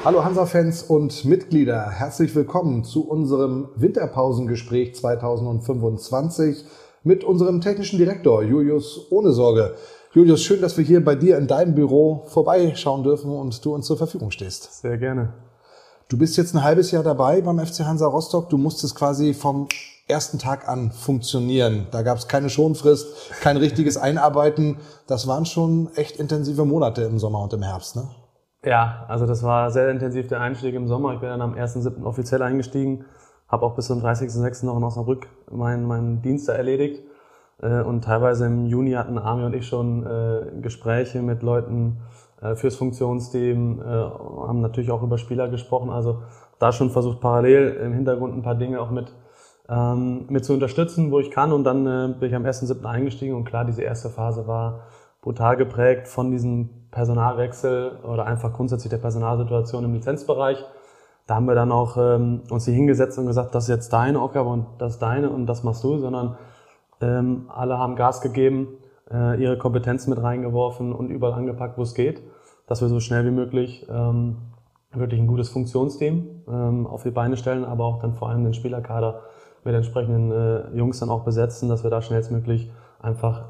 Hallo Hansa-Fans und Mitglieder, herzlich willkommen zu unserem Winterpausengespräch 2025 mit unserem technischen Direktor Julius Ohnesorge. Julius, schön, dass wir hier bei dir in deinem Büro vorbeischauen dürfen und du uns zur Verfügung stehst. Sehr gerne. Du bist jetzt ein halbes Jahr dabei beim FC Hansa Rostock. Du musstest quasi vom ersten Tag an funktionieren. Da gab es keine Schonfrist, kein richtiges Einarbeiten. Das waren schon echt intensive Monate im Sommer und im Herbst, ne? Ja, also das war sehr intensiv der Einstieg im Sommer. Ich bin dann am 1.7. offiziell eingestiegen, habe auch bis zum 30.6. noch in Osnabrück meinen Dienst da erledigt. Und teilweise im Juni hatten Armin und ich schon Gespräche mit Leuten fürs Funktionsteam, haben natürlich auch über Spieler gesprochen. Also da schon versucht, parallel im Hintergrund ein paar Dinge auch mit zu unterstützen, wo ich kann. Und dann bin ich am 1.7. eingestiegen. Und klar, diese erste Phase war brutal geprägt von diesem Personalwechsel oder einfach grundsätzlich der Personalsituation im Lizenzbereich. Da haben wir dann auch uns hier hingesetzt und gesagt, das ist jetzt deine Aufgabe und das ist deine und das machst du, sondern alle haben Gas gegeben, ihre Kompetenzen mit reingeworfen und überall angepackt, wo es geht, dass wir so schnell wie möglich wirklich ein gutes Funktionsteam auf die Beine stellen, aber auch dann vor allem den Spielerkader mit entsprechenden Jungs dann auch besetzen, dass wir da schnellstmöglich einfach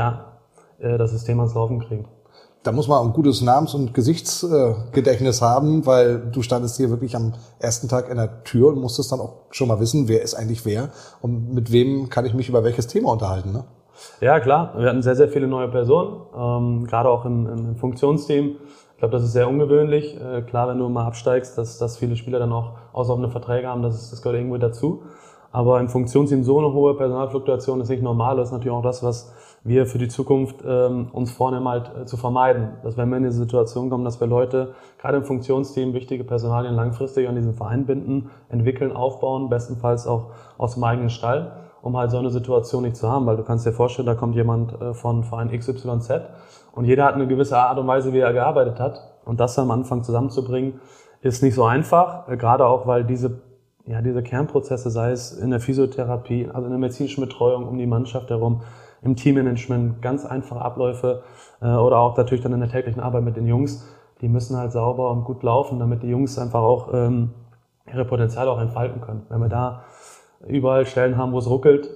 das System ans Laufen kriegen. Da muss man ein gutes Namens- und Gesichtsgedächtnis haben, weil du standest hier wirklich am ersten Tag in der Tür und musstest dann auch schon mal wissen, wer ist eigentlich wer und mit wem kann ich mich über welches Thema unterhalten, ne? Ja, klar. Wir hatten sehr, sehr viele neue Personen, gerade auch im Funktionsteam. Ich glaube, das ist sehr ungewöhnlich. Klar, wenn du mal absteigst, dass viele Spieler dann auch auslaufende Verträge haben, das gehört irgendwie dazu. Aber im Funktionsteam so eine hohe Personalfluktuation ist nicht normal. Das ist natürlich auch das, was wir für die Zukunft uns vornehmen, halt zu vermeiden. Dass wenn wir in diese Situation kommen, dass wir Leute, gerade im Funktionsteam, wichtige Personalien langfristig an diesen Verein binden, entwickeln, aufbauen, bestenfalls auch aus dem eigenen Stall, um halt so eine Situation nicht zu haben. Weil du kannst dir vorstellen, da kommt jemand von Verein XYZ und jeder hat eine gewisse Art und Weise, wie er gearbeitet hat. Und das am Anfang zusammenzubringen, ist nicht so einfach, gerade auch, weil diese Kernprozesse, sei es in der Physiotherapie, also in der medizinischen Betreuung um die Mannschaft herum, im Teammanagement, ganz einfache Abläufe oder auch natürlich dann in der täglichen Arbeit mit den Jungs, die müssen halt sauber und gut laufen, damit die Jungs einfach auch ihre Potenziale auch entfalten können. Wenn wir da überall Stellen haben, wo es ruckelt,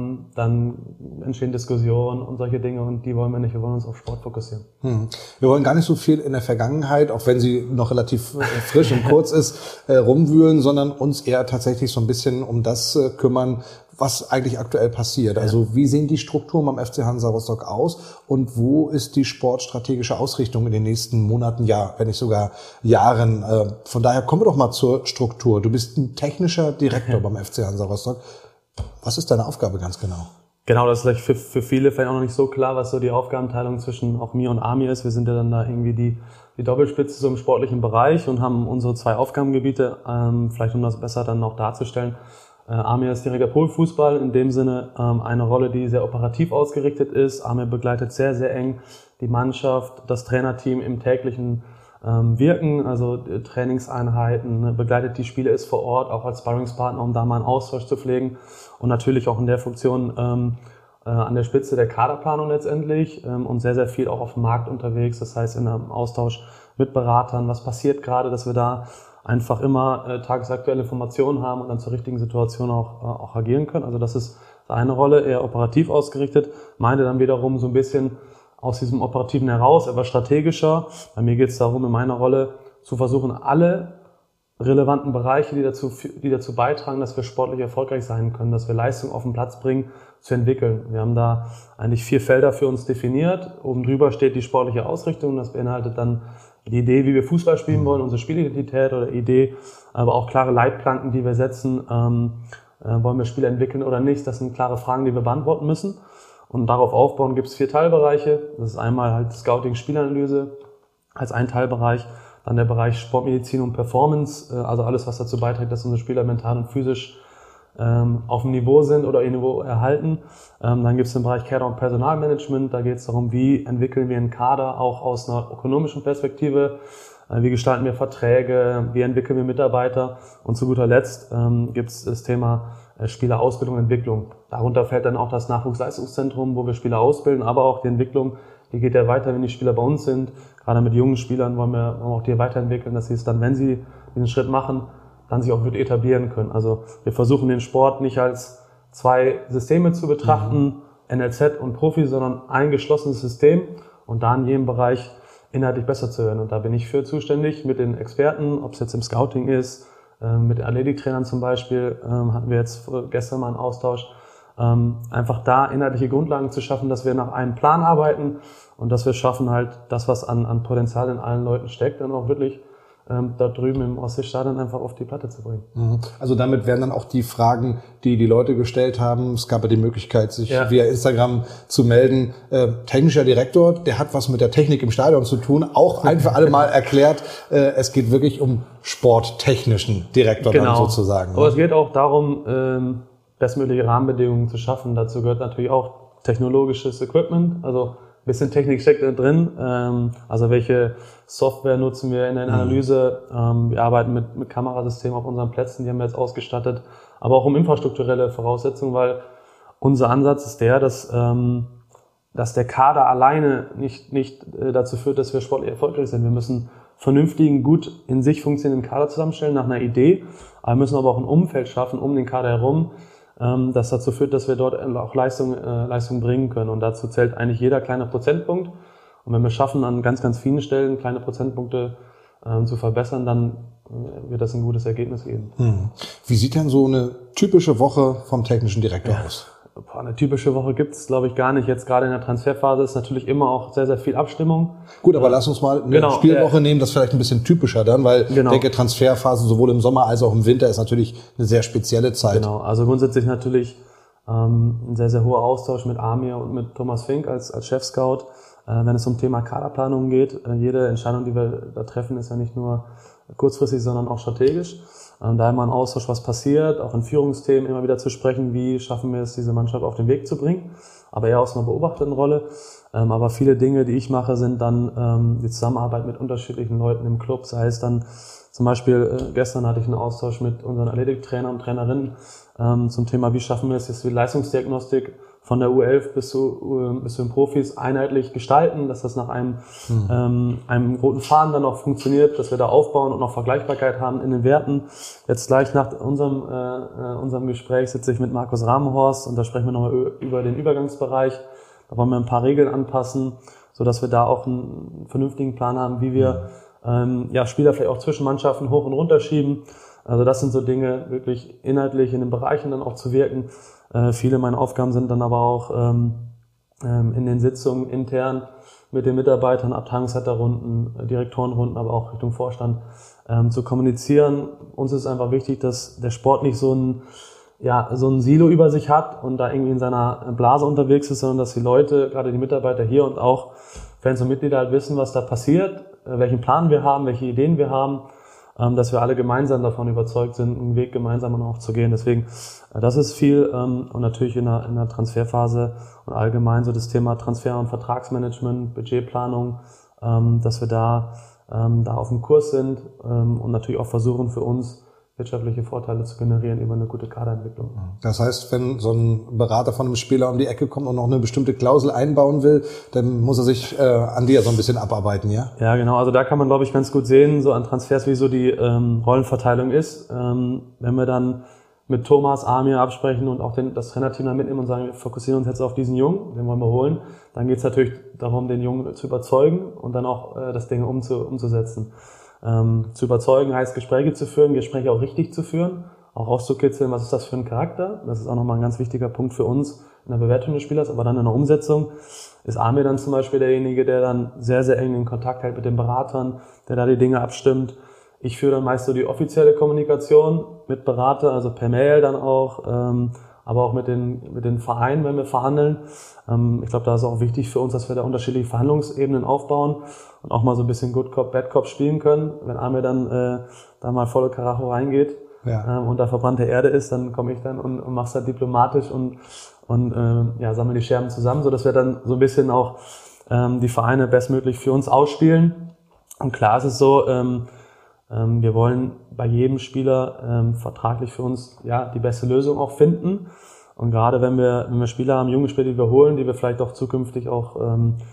dann entstehen Diskussionen und solche Dinge und die wollen wir nicht, wir wollen uns auf Sport fokussieren. Wir wollen gar nicht so viel in der Vergangenheit, auch wenn sie noch relativ frisch und kurz ist, rumwühlen, sondern uns eher tatsächlich so ein bisschen um das kümmern, was eigentlich aktuell passiert. Also wie sehen die Strukturen beim FC Hansa Rostock aus und wo ist die sportstrategische Ausrichtung in den nächsten Monaten, wenn nicht sogar Jahren? Von daher kommen wir doch mal zur Struktur. Du bist ein technischer Direktor beim FC Hansa Rostock. Was ist deine Aufgabe ganz genau? Genau, das ist vielleicht für viele vielleicht auch noch nicht so klar, was so die Aufgabenteilung zwischen auch mir und Armin ist. Wir sind ja dann da irgendwie die Doppelspitze so im sportlichen Bereich und haben unsere zwei Aufgabengebiete, vielleicht um das besser dann noch darzustellen. Armin ist Direktor Profifußball, in dem Sinne eine Rolle, die sehr operativ ausgerichtet ist. Armin begleitet sehr, sehr eng die Mannschaft, das Trainerteam im täglichen Wirken, also Trainingseinheiten, begleitet die Spiele, ist vor Ort, auch als Sparringspartner, um da mal einen Austausch zu pflegen und natürlich auch in der Funktion an der Spitze der Kaderplanung letztendlich und sehr, sehr viel auch auf dem Markt unterwegs, das heißt in einem Austausch mit Beratern, was passiert gerade, dass wir da einfach immer tagesaktuelle Informationen haben und dann zur richtigen Situation auch agieren können. Also das ist eine Rolle, eher operativ ausgerichtet, meine dann wiederum so ein bisschen aus diesem Operativen heraus, etwas strategischer. Bei mir geht es darum, in meiner Rolle zu versuchen, alle relevanten Bereiche, die dazu beitragen, dass wir sportlich erfolgreich sein können, dass wir Leistung auf den Platz bringen, zu entwickeln. Wir haben da eigentlich 4 Felder für uns definiert. Oben drüber steht die sportliche Ausrichtung. Das beinhaltet dann die Idee, wie wir Fußball spielen wollen, unsere Spielidentität oder Idee, aber auch klare Leitplanken, die wir setzen. Wollen wir Spiele entwickeln oder nicht? Das sind klare Fragen, die wir beantworten müssen. Und darauf aufbauen gibt es 4 Teilbereiche. Das ist einmal halt Scouting, Spielanalyse als ein Teilbereich. Dann der Bereich Sportmedizin und Performance, also alles, was dazu beiträgt, dass unsere Spieler mental und physisch auf dem Niveau sind oder ihr Niveau erhalten. Dann gibt es den Bereich Kader- und Personalmanagement. Da geht es darum, wie entwickeln wir einen Kader auch aus einer ökonomischen Perspektive. Wie gestalten wir Verträge, wie entwickeln wir Mitarbeiter und zu guter Letzt gibt es das Thema Spielerausbildung und Entwicklung. Darunter fällt dann auch das Nachwuchsleistungszentrum, wo wir Spieler ausbilden, aber auch die Entwicklung die geht ja weiter, wenn die Spieler bei uns sind. Gerade mit jungen Spielern wollen wir auch die weiterentwickeln, dass sie es dann, wenn sie diesen Schritt machen, dann sich auch wirklich etablieren können. Also wir versuchen den Sport nicht als 2 Systeme zu betrachten, NLZ und Profi, sondern ein geschlossenes System und da in jedem Bereich inhaltlich besser zu werden. Und da bin ich für zuständig mit den Experten, ob es jetzt im Scouting ist, mit den Athletiktrainern zum Beispiel, hatten wir jetzt gestern mal einen Austausch, einfach da inhaltliche Grundlagen zu schaffen, dass wir nach einem Plan arbeiten und dass wir schaffen halt das, was an Potenzial in allen Leuten steckt, dann auch wirklich da drüben im Ostseestadion einfach auf die Platte zu bringen. Also damit werden dann auch die Fragen, die die Leute gestellt haben, es gab ja die Möglichkeit, sich via Instagram zu melden, technischer Direktor, der hat was mit der Technik im Stadion zu tun, auch ein für alle Mal erklärt, es geht wirklich um sporttechnischen Direktor dann sozusagen. Aber es geht auch darum, bestmögliche Rahmenbedingungen zu schaffen. Dazu gehört natürlich auch technologisches Equipment, also ein bisschen Technik steckt da drin, also welche Software nutzen wir in der Analyse, wir arbeiten mit Kamerasystemen auf unseren Plätzen, die haben wir jetzt ausgestattet, aber auch um infrastrukturelle Voraussetzungen, weil unser Ansatz ist der, dass der Kader alleine nicht dazu führt, dass wir sportlich erfolgreich sind. Wir müssen vernünftigen, gut in sich funktionierenden Kader zusammenstellen nach einer Idee, aber wir müssen aber auch ein Umfeld schaffen um den Kader herum, das dazu führt, dass wir dort auch Leistung bringen können. Und dazu zählt eigentlich jeder kleine Prozentpunkt. Und wenn wir schaffen, an ganz, ganz vielen Stellen kleine Prozentpunkte zu verbessern, dann wird das ein gutes Ergebnis geben. Wie sieht denn so eine typische Woche vom technischen Direktor aus? Eine typische Woche gibt es, glaube ich, gar nicht. Jetzt gerade in der Transferphase ist natürlich immer auch sehr, sehr viel Abstimmung. Gut, aber lass uns mal eine Spielwoche nehmen, das ist vielleicht ein bisschen typischer dann, weil ich denke, Transferphase sowohl im Sommer als auch im Winter ist natürlich eine sehr spezielle Zeit. Genau, also grundsätzlich natürlich ein sehr, sehr hoher Austausch mit Amir und mit Thomas Fink als Chef-Scout. Wenn es um Thema Kaderplanung geht, jede Entscheidung, die wir da treffen, ist ja nicht nur kurzfristig, sondern auch strategisch. Da immer ein Austausch, was passiert, auch in Führungsthemen immer wieder zu sprechen, wie schaffen wir es, diese Mannschaft auf den Weg zu bringen, aber eher aus einer beobachtenden Rolle. Aber viele Dinge, die ich mache, sind dann die Zusammenarbeit mit unterschiedlichen Leuten im Club, sei es dann zum Beispiel, gestern hatte ich einen Austausch mit unseren Athletiktrainern und Trainerinnen zum Thema, wie schaffen wir es jetzt, die Leistungsdiagnostik von der U11 bis zu den Profis einheitlich gestalten, dass das nach einem roten Faden dann auch funktioniert, dass wir da aufbauen und noch Vergleichbarkeit haben in den Werten. Jetzt gleich nach unserem Gespräch sitze ich mit Markus Ramenhorst und da sprechen wir nochmal über den Übergangsbereich. Da wollen wir ein paar Regeln anpassen, sodass wir da auch einen vernünftigen Plan haben, wie wir Spieler vielleicht auch zwischen Mannschaften hoch und runter schieben. Also das sind so Dinge, wirklich inhaltlich in den Bereichen dann auch zu wirken. Viele meiner Aufgaben sind dann aber auch in den Sitzungen intern mit den Mitarbeitern, Abteilungsleiterrunden, Direktorenrunden, aber auch Richtung Vorstand zu kommunizieren. Uns ist einfach wichtig, dass der Sport nicht so ein Silo über sich hat und da irgendwie in seiner Blase unterwegs ist, sondern dass die Leute, gerade die Mitarbeiter hier und auch Fans und Mitglieder halt wissen, was da passiert, welchen Plan wir haben, welche Ideen wir haben, dass wir alle gemeinsam davon überzeugt sind, einen Weg gemeinsam auch zu gehen. Deswegen, das ist viel und natürlich in der Transferphase und allgemein so das Thema Transfer- und Vertragsmanagement, Budgetplanung, dass wir da auf dem Kurs sind und natürlich auch versuchen für uns wirtschaftliche Vorteile zu generieren über eine gute Kaderentwicklung. Das heißt, wenn so ein Berater von einem Spieler um die Ecke kommt und noch eine bestimmte Klausel einbauen will, dann muss er sich an dir so ein bisschen abarbeiten, ja? Ja, genau. Also da kann man, glaube ich, ganz gut sehen, so an Transfers, wie so die Rollenverteilung ist. Wenn wir dann mit Thomas, Amir absprechen und auch das Trainerteam dann mitnehmen und sagen, wir fokussieren uns jetzt auf diesen Jungen, den wollen wir holen, dann geht es natürlich darum, den Jungen zu überzeugen und dann auch das Ding umzusetzen. Zu überzeugen heißt, Gespräche zu führen, Gespräche auch richtig zu führen, auch rauszukitzeln, was ist das für ein Charakter. Das ist auch nochmal ein ganz wichtiger Punkt für uns in der Bewertung des Spielers, aber dann in der Umsetzung ist Amir dann zum Beispiel derjenige, der dann sehr, sehr eng den Kontakt hält mit den Beratern, der da die Dinge abstimmt. Ich führe dann meist so die offizielle Kommunikation mit Berater, also per Mail dann auch, aber auch mit den Vereinen, wenn wir verhandeln. Ich glaube, da ist auch wichtig für uns, dass wir da unterschiedliche Verhandlungsebenen aufbauen und auch mal so ein bisschen Good Cop, Bad Cop spielen können. Wenn Amir dann da mal volle Karacho reingeht und da verbrannte Erde ist, dann komme ich dann und mach's da diplomatisch und sammle die Scherben zusammen, so dass wir dann so ein bisschen auch die Vereine bestmöglich für uns ausspielen. Und klar ist es so, wir wollen bei jedem Spieler vertraglich für uns die beste Lösung auch finden. Und gerade wenn wir Spieler haben, junge Spieler, die wir holen, die wir vielleicht auch zukünftig auch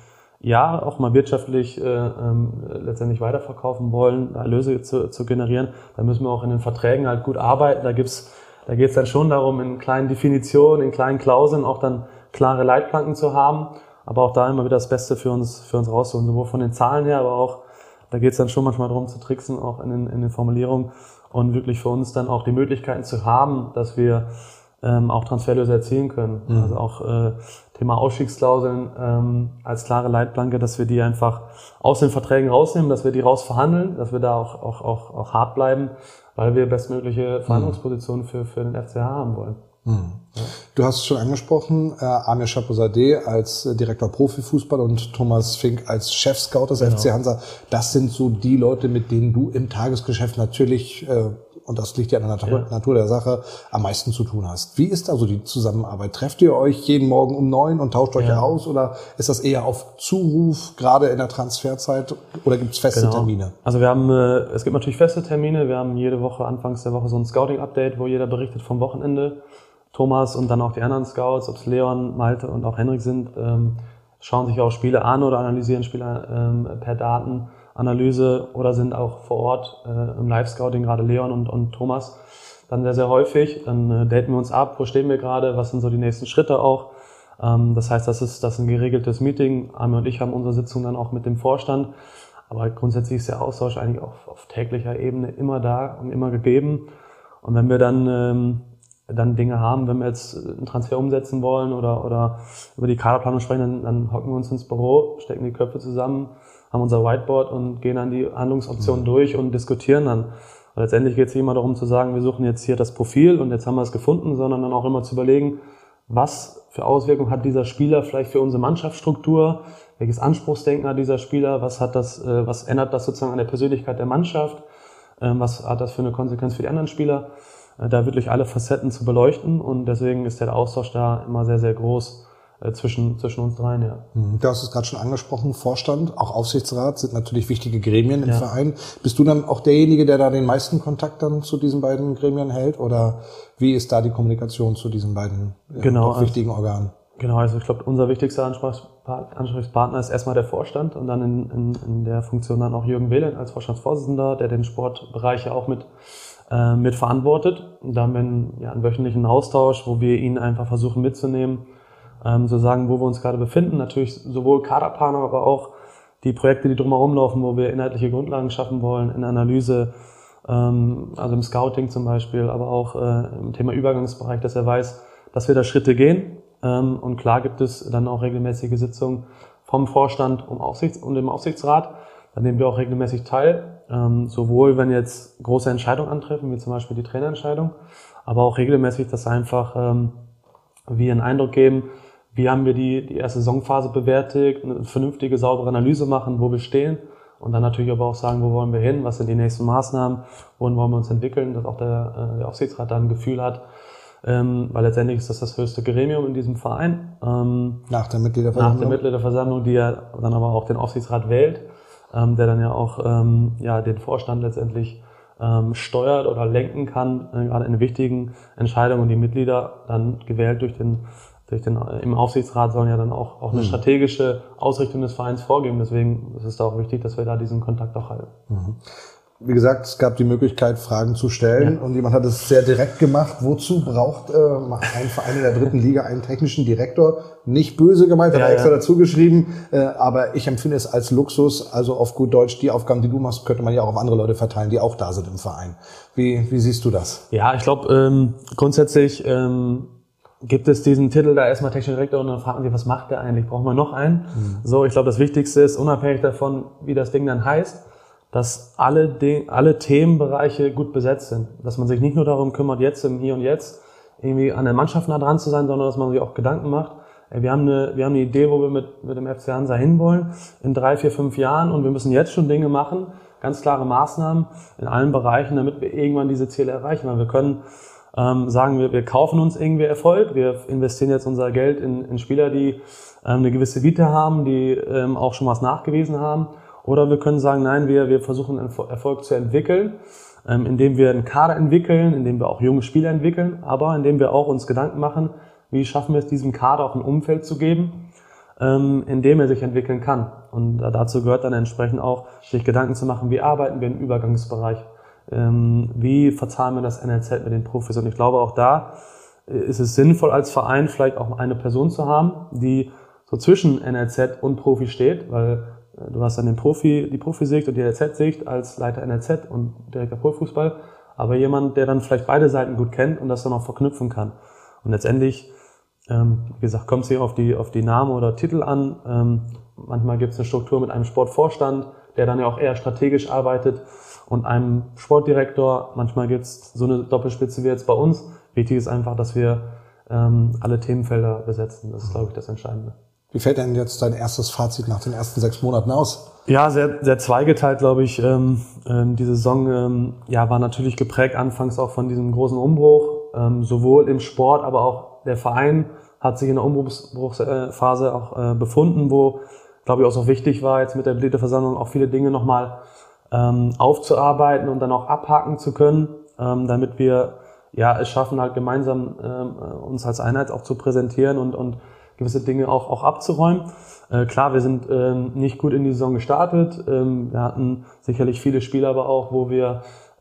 ja auch mal wirtschaftlich letztendlich weiterverkaufen wollen, Erlöse zu generieren, dann müssen wir auch in den Verträgen halt gut arbeiten. Da geht's dann schon darum, in kleinen Definitionen, in kleinen Klauseln auch dann klare Leitplanken zu haben, aber auch da immer wieder das Beste für uns rausholen, sowohl von den Zahlen her, aber auch, da geht's dann schon manchmal darum zu tricksen, auch in den Formulierungen und wirklich für uns dann auch die Möglichkeiten zu haben, dass wir auch Transferlöse erzielen können. Also auch Thema Ausstiegsklauseln als klare Leitplanke, dass wir die einfach aus den Verträgen rausnehmen, dass wir die rausverhandeln, dass wir da auch hart bleiben, weil wir bestmögliche Verhandlungspositionen für den FCH haben wollen. Ja. Du hast es schon angesprochen, Amir Chapeau-Sadeh als Direktor Profifußball und Thomas Fink als Chef-Scout des FC Hansa. Das sind so die Leute, mit denen du im Tagesgeschäft natürlich, und das liegt ja an der Natur der Sache, am meisten zu tun hast. Wie ist also die Zusammenarbeit? Trefft ihr euch jeden Morgen um 9 und tauscht euch aus oder ist das eher auf Zuruf, gerade in der Transferzeit, oder gibt es feste Termine? Also es gibt natürlich feste Termine. Wir haben jede Woche, anfangs der Woche, so ein Scouting-Update, wo jeder berichtet vom Wochenende. Thomas und dann auch die anderen Scouts, ob es Leon, Malte und auch Henrik sind, schauen sich auch Spiele an oder analysieren Spiele per Datenanalyse oder sind auch vor Ort im Live-Scouting, gerade Leon und Thomas, dann sehr, sehr häufig. Dann daten wir uns ab, wo stehen wir gerade, was sind so die nächsten Schritte auch. Das heißt, das ist ein geregeltes Meeting. Amir und ich haben unsere Sitzung dann auch mit dem Vorstand. Aber grundsätzlich ist der Austausch eigentlich auf täglicher Ebene immer da und immer gegeben. Und wenn wir dann Dinge haben, wenn wir jetzt einen Transfer umsetzen wollen oder über die Kaderplanung sprechen, dann hocken wir uns ins Büro, stecken die Köpfe zusammen, haben unser Whiteboard und gehen dann die Handlungsoptionen durch und diskutieren dann. Und letztendlich geht es nicht immer darum zu sagen, wir suchen jetzt hier das Profil und jetzt haben wir es gefunden, sondern dann auch immer zu überlegen, was für Auswirkungen hat dieser Spieler vielleicht für unsere Mannschaftsstruktur, welches Anspruchsdenken hat dieser Spieler, was ändert das sozusagen an der Persönlichkeit der Mannschaft, was hat das für eine Konsequenz für die anderen Spieler. Da wirklich alle Facetten zu beleuchten und deswegen ist der Austausch da immer sehr, sehr groß zwischen uns dreien. Ja. Du hast es gerade schon angesprochen, Vorstand, auch Aufsichtsrat sind natürlich wichtige Gremien im Verein. Bist du dann auch derjenige, der da den meisten Kontakt dann zu diesen beiden Gremien hält oder wie ist da die Kommunikation zu diesen beiden wichtigen Organen? Genau, also ich glaube, unser wichtigster Ansprechpartner ist erstmal der Vorstand und dann in der Funktion dann auch Jürgen Wehlen als Vorstandsvorsitzender, der den Sportbereich ja auch mit verantwortet. Und da haben wir einen wöchentlichen Austausch, wo wir ihn einfach versuchen mitzunehmen, zu sagen, wo wir uns gerade befinden. Natürlich sowohl Kaderplanung, aber auch die Projekte, die drumherum laufen, wo wir inhaltliche Grundlagen schaffen wollen, in Analyse, also im Scouting zum Beispiel, aber auch im Thema Übergangsbereich, dass er weiß, dass wir da Schritte gehen. Und klar gibt es dann auch regelmäßige Sitzungen vom Vorstand und dem Aufsichtsrat. Da nehmen wir auch regelmäßig teil, sowohl wenn jetzt große Entscheidungen antreffen, wie zum Beispiel die Trainerentscheidung, aber auch regelmäßig, dass einfach wir einen Eindruck geben, wie haben wir die erste Saisonphase bewertet, eine vernünftige, saubere Analyse machen, wo wir stehen und dann natürlich aber auch sagen, wo wollen wir hin, was sind die nächsten Maßnahmen, wohin wollen wir uns entwickeln, dass auch der Aufsichtsrat da ein Gefühl hat, weil letztendlich ist das höchste Gremium in diesem Verein. Nach der Mitgliederversammlung. Nach der Mitgliederversammlung, die ja dann aber auch den Aufsichtsrat wählt, der dann ja auch den Vorstand letztendlich steuert oder lenken kann, gerade in wichtigen Entscheidungen. Und die Mitglieder dann gewählt im Aufsichtsrat sollen ja dann auch eine strategische Ausrichtung des Vereins vorgeben. Deswegen ist es da auch wichtig, dass wir da diesen Kontakt auch halten. Wie gesagt, es gab die Möglichkeit, Fragen zu stellen und jemand hat es sehr direkt gemacht. Wozu braucht ein Verein in der 3. Liga einen technischen Direktor? Nicht böse gemeint, hat er extra dazu geschrieben, aber ich empfinde es als Luxus. Also auf gut Deutsch, die Aufgaben, die du machst, könnte man ja auch auf andere Leute verteilen, die auch da sind im Verein. Wie siehst du das? Ja, ich glaube, grundsätzlich gibt es diesen Titel da erstmal technischer Direktor und dann fragt man sich, was macht der eigentlich? Brauchen wir noch einen? So, ich glaube, das Wichtigste ist, unabhängig davon, wie das Ding dann heißt, dass alle Themenbereiche gut besetzt sind. Dass man sich nicht nur darum kümmert, jetzt im Hier und Jetzt irgendwie an der Mannschaft nah dran zu sein, sondern dass man sich auch Gedanken macht. Wir haben eine Idee, wo wir mit dem FC Hansa hinwollen in 3, 4, 5 Jahren und wir müssen jetzt schon Dinge machen, ganz klare Maßnahmen in allen Bereichen, damit wir irgendwann diese Ziele erreichen. Weil wir können sagen, wir kaufen uns irgendwie Erfolg, wir investieren jetzt unser Geld in Spieler, die eine gewisse Vita haben, die auch schon was nachgewiesen haben. Oder wir können sagen, nein, wir versuchen Erfolg zu entwickeln, indem wir einen Kader entwickeln, indem wir auch junge Spieler entwickeln, aber indem wir auch uns Gedanken machen, wie schaffen wir es, diesem Kader auch ein Umfeld zu geben, in dem er sich entwickeln kann. Und dazu gehört dann entsprechend auch, sich Gedanken zu machen, wie arbeiten wir im Übergangsbereich, wie verzahnen wir das NLZ mit den Profis. Und ich glaube, auch da ist es sinnvoll, als Verein vielleicht auch eine Person zu haben, die so zwischen NLZ und Profi steht, weil du hast dann die Profisicht und die NLZ-Sicht als Leiter NLZ und Direktor Profifußball, aber jemand, der dann vielleicht beide Seiten gut kennt und das dann auch verknüpfen kann. Und letztendlich, wie gesagt, kommt es hier auf die Namen oder Titel an. Manchmal gibt es eine Struktur mit einem Sportvorstand, der dann ja auch eher strategisch arbeitet, und einem Sportdirektor. Manchmal gibt es so eine Doppelspitze wie jetzt bei uns. Wichtig ist einfach, dass wir alle Themenfelder besetzen. Das ist, glaube ich, das Entscheidende. Wie fällt denn jetzt dein erstes Fazit nach den ersten 6 Monaten aus? Ja, sehr, sehr zweigeteilt, glaube ich. Die Saison war natürlich geprägt anfangs auch von diesem großen Umbruch, sowohl im Sport, aber auch der Verein hat sich in der Umbruchsphase auch befunden, wo, glaube ich, auch so wichtig war, jetzt mit der Mitgliederversammlung auch viele Dinge nochmal aufzuarbeiten und dann auch abhaken zu können, damit wir es schaffen, halt gemeinsam uns als Einheit auch zu präsentieren und gewisse Dinge auch abzuräumen. Klar, wir sind nicht gut in die Saison gestartet. Wir hatten sicherlich viele Spiele aber auch, wo wir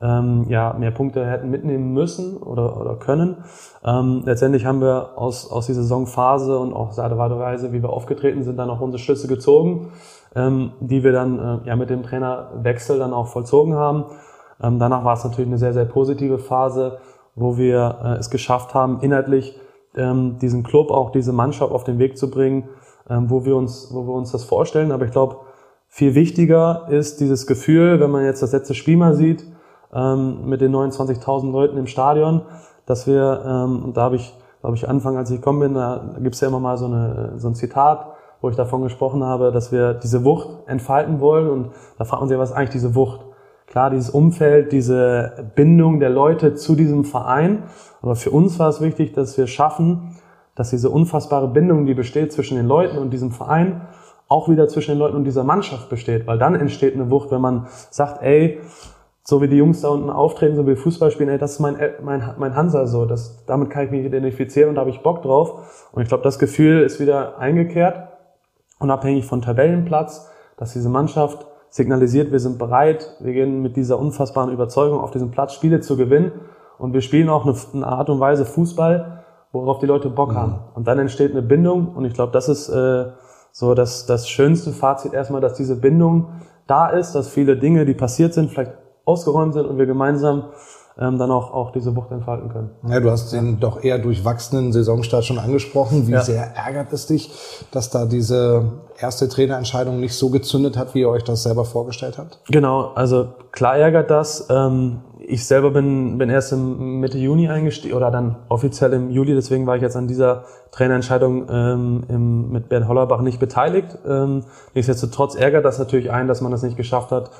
mehr Punkte hätten mitnehmen müssen oder können. Letztendlich haben wir aus dieser Saisonphase und auch der Art und Weise, wie wir aufgetreten sind, dann auch unsere Schlüsse gezogen, die wir dann mit dem Trainerwechsel dann auch vollzogen haben. Danach war es natürlich eine sehr, sehr positive Phase, wo wir es geschafft haben, inhaltlich diesen Club, auch diese Mannschaft auf den Weg zu bringen, wo wir uns das vorstellen. Aber ich glaube, viel wichtiger ist dieses Gefühl, wenn man jetzt das letzte Spiel mal sieht, mit den 29.000 Leuten im Stadion, dass wir, und da habe ich, glaube ich, Anfang, als ich gekommen bin, da gibt es ja immer mal so ein Zitat, wo ich davon gesprochen habe, dass wir diese Wucht entfalten wollen. Und da fragt man sich, was ist eigentlich diese Wucht? Klar, dieses Umfeld, diese Bindung der Leute zu diesem Verein. Aber für uns war es wichtig, dass wir schaffen, dass diese unfassbare Bindung, die besteht zwischen den Leuten und diesem Verein, auch wieder zwischen den Leuten und dieser Mannschaft besteht. Weil dann entsteht eine Wucht, wenn man sagt, ey, so wie die Jungs da unten auftreten, so wie Fußball spielen, ey, das ist mein Hansa so. Damit kann ich mich identifizieren und da habe ich Bock drauf. Und ich glaube, das Gefühl ist wieder eingekehrt, unabhängig von Tabellenplatz, dass diese Mannschaft signalisiert, wir sind bereit, wir gehen mit dieser unfassbaren Überzeugung auf diesen Platz, Spiele zu gewinnen, und wir spielen auch eine Art und Weise Fußball, worauf die Leute Bock haben. Und dann entsteht eine Bindung, und ich glaube, das ist so das schönste Fazit erstmal, dass diese Bindung da ist, dass viele Dinge, die passiert sind, vielleicht ausgeräumt sind und wir gemeinsam dann auch diese Wucht entfalten können. Ja, du hast den doch eher durchwachsenen Saisonstart schon angesprochen. Wie sehr ärgert es dich, dass da diese erste Trainerentscheidung nicht so gezündet hat, wie ihr euch das selber vorgestellt habt? Genau, also klar ärgert das. Ich selber bin erst Mitte Juni eingestiegen, oder dann offiziell im Juli, deswegen war ich jetzt an dieser Trainerentscheidung mit Bernd Hollerbach nicht beteiligt. Nichtsdestotrotz ärgert das natürlich einen, dass man das nicht geschafft hat,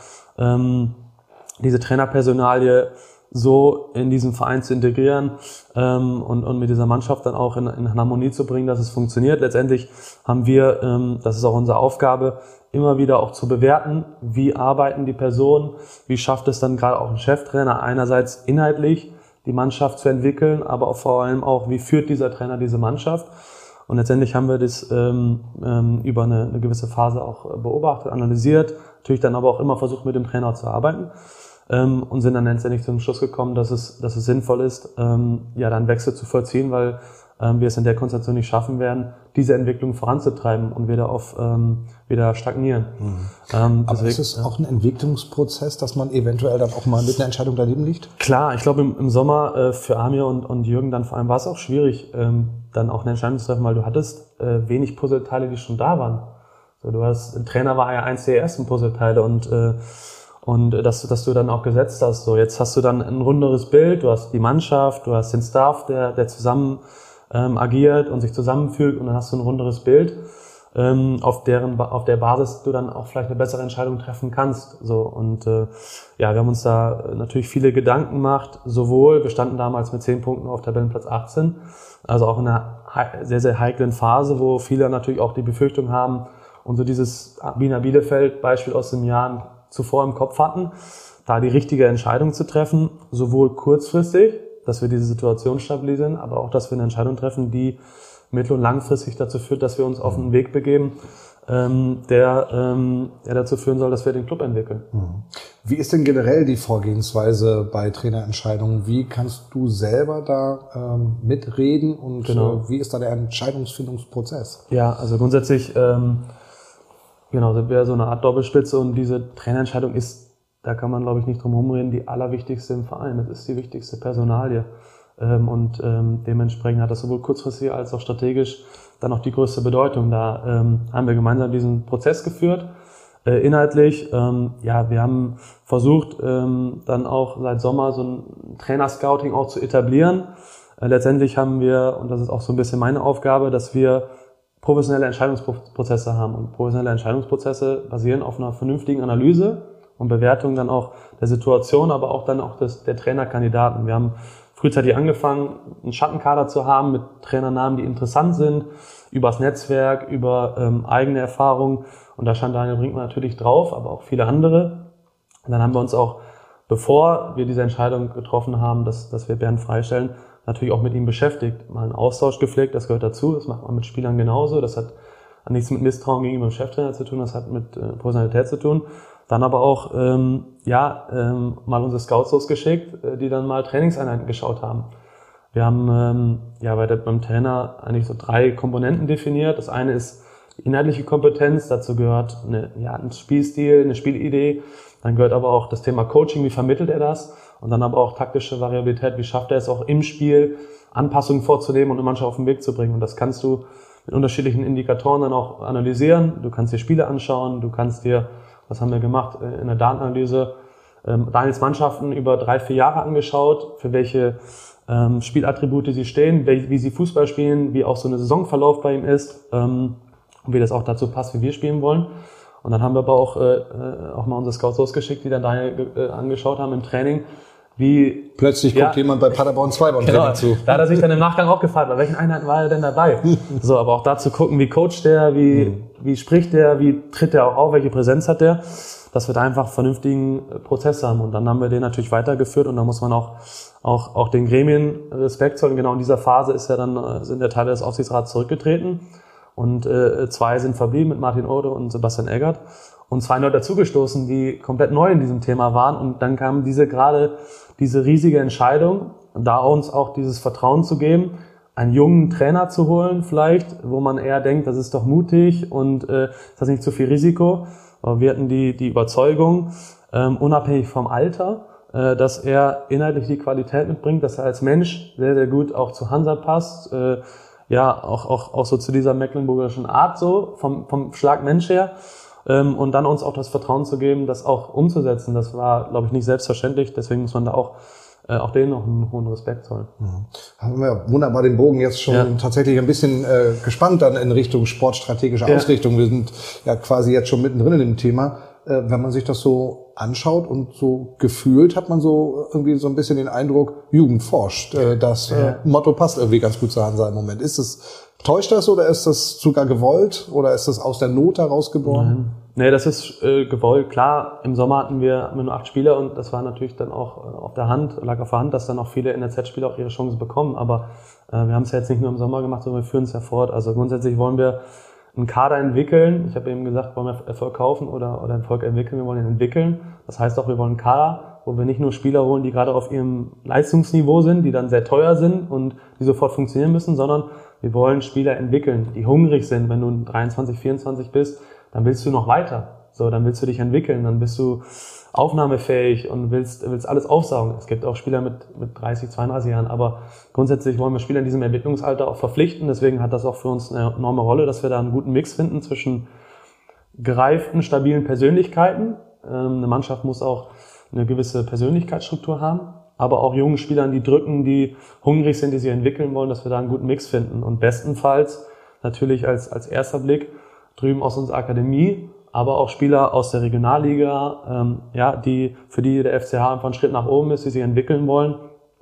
diese Trainerpersonalie so in diesen Verein zu integrieren und mit dieser Mannschaft dann auch in Harmonie zu bringen, dass es funktioniert. Letztendlich haben wir, das ist auch unsere Aufgabe, immer wieder auch zu bewerten, wie arbeiten die Personen, wie schafft es dann gerade auch ein Cheftrainer einerseits inhaltlich die Mannschaft zu entwickeln, aber auch vor allem auch, wie führt dieser Trainer diese Mannschaft. Und letztendlich haben wir das über eine gewisse Phase auch beobachtet, analysiert, natürlich dann aber auch immer versucht, mit dem Trainer zu arbeiten. Und sind dann letztendlich zum Schluss gekommen, dass es sinnvoll ist, da einen Wechsel zu vollziehen, weil wir es in der Konstellation nicht schaffen werden, diese Entwicklung voranzutreiben und wieder stagnieren. Aber ist es auch ein Entwicklungsprozess, dass man eventuell dann auch mal mit einer Entscheidung daneben liegt? Klar, ich glaube im Sommer für Amir und Jürgen dann vor allem war es auch schwierig, dann auch eine Entscheidung zu treffen, weil du hattest wenig Puzzleteile, die schon da waren. So, ein Trainer war ja eins der ersten Puzzleteile und dass du dann auch gesetzt hast. So, jetzt hast du dann ein runderes Bild, du hast die Mannschaft, du hast den Staff, der zusammen agiert und sich zusammenfügt, und dann hast du ein runderes Bild, auf der Basis du dann auch vielleicht eine bessere Entscheidung treffen kannst. So, und wir haben uns da natürlich viele Gedanken gemacht, wir standen damals mit 10 Punkten auf Tabellenplatz 18, also auch in einer sehr, sehr heiklen Phase, wo viele natürlich auch die Befürchtung haben und so dieses Wiener Bielefeld-Beispiel aus dem Jahr zuvor im Kopf hatten, da die richtige Entscheidung zu treffen, sowohl kurzfristig, dass wir diese Situation stabilisieren, aber auch, dass wir eine Entscheidung treffen, die mittel- und langfristig dazu führt, dass wir uns auf einen Weg begeben, der dazu führen soll, dass wir den Club entwickeln. Wie ist denn generell die Vorgehensweise bei Trainerentscheidungen? Wie kannst du selber da mitreden und wie ist da der Entscheidungsfindungsprozess? Ja, also grundsätzlich sind wir so eine Art Doppelspitze und diese Trainerentscheidung ist, da kann man glaube ich nicht drum herum reden, die allerwichtigste im Verein. Das ist die wichtigste Personalie und dementsprechend hat das sowohl kurzfristig als auch strategisch dann auch die größte Bedeutung. Da haben wir gemeinsam diesen Prozess geführt. Inhaltlich, wir haben versucht, dann auch seit Sommer so ein Trainer-Scouting auch zu etablieren. Letztendlich haben wir, und das ist auch so ein bisschen meine Aufgabe, dass wir professionelle Entscheidungsprozesse haben. Und professionelle Entscheidungsprozesse basieren auf einer vernünftigen Analyse und Bewertung dann auch der Situation, aber auch dann auch der Trainerkandidaten. Wir haben frühzeitig angefangen, einen Schattenkader zu haben mit Trainernamen, die interessant sind, übers Netzwerk, über eigene Erfahrungen. Und da stand Daniel Brinkmann natürlich drauf, aber auch viele andere. Und dann haben wir uns auch, bevor wir diese Entscheidung getroffen haben, dass wir Bernd freistellen, natürlich auch mit ihm beschäftigt, mal einen Austausch gepflegt, das gehört dazu, das macht man mit Spielern genauso, das hat nichts mit Misstrauen gegenüber dem Cheftrainer zu tun, das hat mit Professionalität zu tun. Dann aber auch mal unsere Scouts losgeschickt, die dann mal Trainingseinheiten geschaut haben. Wir haben beim Trainer eigentlich so 3 Komponenten definiert. Das eine ist die inhaltliche Kompetenz, dazu gehört ein Spielstil, eine Spielidee. Dann gehört aber auch das Thema Coaching, wie vermittelt er das? Und dann aber auch taktische Variabilität, wie schafft er es auch im Spiel, Anpassungen vorzunehmen und eine Mannschaft auf den Weg zu bringen. Und das kannst du mit unterschiedlichen Indikatoren dann auch analysieren. Du kannst dir Spiele anschauen, du kannst dir, was haben wir gemacht, in der Datenanalyse, Daniels Mannschaften über 3-4 Jahre angeschaut, für welche Spielattribute sie stehen, wie sie Fußball spielen, wie auch so eine Saisonverlauf bei ihm ist und wie das auch dazu passt, wie wir spielen wollen. Und dann haben wir aber auch mal unsere Scouts losgeschickt, die dann Daniel angeschaut haben im Training, wie... Plötzlich guckt jemand bei Paderborn 2 beim Training zu. Da hat er sich dann im Nachgang auch gefragt, bei welchen Einheiten war er denn dabei? So, aber auch da zu gucken, wie coacht der, wie spricht der, wie tritt der auch auf, welche Präsenz hat der, dass wir da einfach einen vernünftigen Prozess haben. Und dann haben wir den natürlich weitergeführt und da muss man auch den Gremien Respekt zollen. Genau in dieser Phase sind der Teile des Aufsichtsrats zurückgetreten und 2 sind verblieben mit Martin Ode und Sebastian Eggert und 2 neu dazugestoßen, die komplett neu in diesem Thema waren. Und dann kam diese riesige Entscheidung, da uns auch dieses Vertrauen zu geben, einen jungen Trainer zu holen vielleicht, wo man eher denkt, das ist doch mutig und ist das nicht zu viel Risiko. Aber wir hatten die Überzeugung, unabhängig vom Alter, dass er inhaltlich die Qualität mitbringt, dass er als Mensch sehr, sehr gut auch zu Hansa passt, auch so zu dieser mecklenburgischen Art so, vom Schlag Mensch her. Und dann uns auch das Vertrauen zu geben, das auch umzusetzen. Das war, glaube ich, nicht selbstverständlich. Deswegen muss man da auch denen noch einen hohen Respekt zollen. Haben wir wunderbar den Bogen jetzt schon tatsächlich ein bisschen gespannt dann in Richtung sportstrategische Ausrichtung. Wir sind ja quasi jetzt schon mittendrin in dem Thema. Wenn man sich das so anschaut und so gefühlt, hat man so irgendwie so ein bisschen den Eindruck, Jugend forscht. Das Motto passt irgendwie ganz gut zu Hansa im Moment. Täuscht das oder ist das sogar gewollt oder ist das aus der Not heraus geboren? Nee, das ist gewollt. Klar, im Sommer hatten wir nur 8 Spieler und das war natürlich dann auch lag auf der Hand, dass dann auch viele NLZ-Spieler auch ihre Chance bekommen. Aber wir haben es ja jetzt nicht nur im Sommer gemacht, sondern wir führen es ja fort. Also grundsätzlich wollen wir einen Kader entwickeln. Ich habe eben gesagt, wollen wir Erfolg kaufen oder Erfolg entwickeln. Wir wollen ihn entwickeln. Das heißt auch, wir wollen einen Kader, wo wir nicht nur Spieler holen, die gerade auf ihrem Leistungsniveau sind, die dann sehr teuer sind und die sofort funktionieren müssen, sondern wir wollen Spieler entwickeln, die hungrig sind. Wenn du 23, 24 bist, dann willst du noch weiter. So, dann willst du dich entwickeln, dann bist du aufnahmefähig und willst alles aufsaugen. Es gibt auch Spieler mit 30, 32 Jahren, aber grundsätzlich wollen wir Spieler in diesem Entwicklungsalter auch verpflichten. Deswegen hat das auch für uns eine enorme Rolle, dass wir da einen guten Mix finden zwischen gereiften, stabilen Persönlichkeiten. Eine Mannschaft muss auch eine gewisse Persönlichkeitsstruktur haben, aber auch jungen Spielern, die drücken, die hungrig sind, die sich entwickeln wollen, dass wir da einen guten Mix finden. Und bestenfalls natürlich als erster Blick drüben aus unserer Akademie, aber auch Spieler aus der Regionalliga, für die der FCH einfach ein Schritt nach oben ist, die sich entwickeln wollen,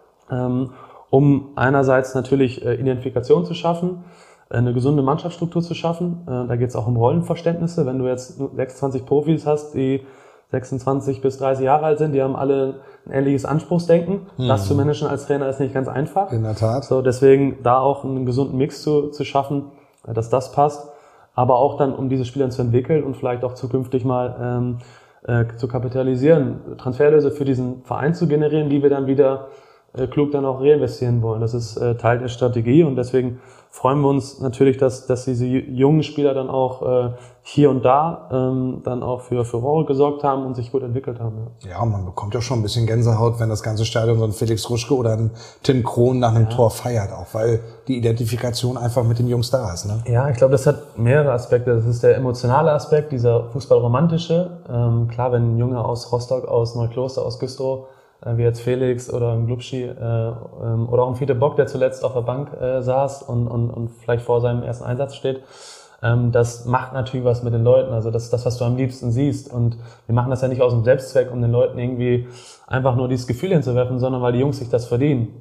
um einerseits natürlich Identifikation zu schaffen, eine gesunde Mannschaftsstruktur zu schaffen. Da geht es auch um Rollenverständnisse. Wenn du jetzt 26 Profis hast, die 26 bis 30 Jahre alt sind, die haben alle ein ähnliches Anspruchsdenken. Das zu managen als Trainer ist nicht ganz einfach. In der Tat. So, deswegen da auch einen gesunden Mix zu schaffen, dass das passt. Aber auch dann, um diese Spieler zu entwickeln und vielleicht auch zukünftig mal zu kapitalisieren, Transferlöse für diesen Verein zu generieren, die wir dann wieder klug dann auch reinvestieren wollen. Das ist Teil der Strategie und deswegen freuen wir uns natürlich, dass diese jungen Spieler dann auch hier und da dann auch für Furore gesorgt haben und sich gut entwickelt haben. Ja, man bekommt ja schon ein bisschen Gänsehaut, wenn das ganze Stadion so ein Felix Ruschke oder ein Tim Krohn nach einem Tor feiert, auch weil die Identifikation einfach mit den Jungs da ist. Ne? Ja, ich glaube, das hat mehrere Aspekte. Das ist der emotionale Aspekt, dieser fußballromantische. Klar, wenn ein Junge aus Rostock, aus Neukloster, aus Güstrow, wie jetzt Felix oder ein Glubschi oder auch ein Fiete Bock, der zuletzt auf der Bank saß und vielleicht vor seinem ersten Einsatz steht, das macht natürlich was mit den Leuten. Also das ist das, was du am liebsten siehst. Und wir machen das ja nicht aus dem Selbstzweck, um den Leuten irgendwie einfach nur dieses Gefühl hinzuwerfen, sondern weil die Jungs sich das verdienen.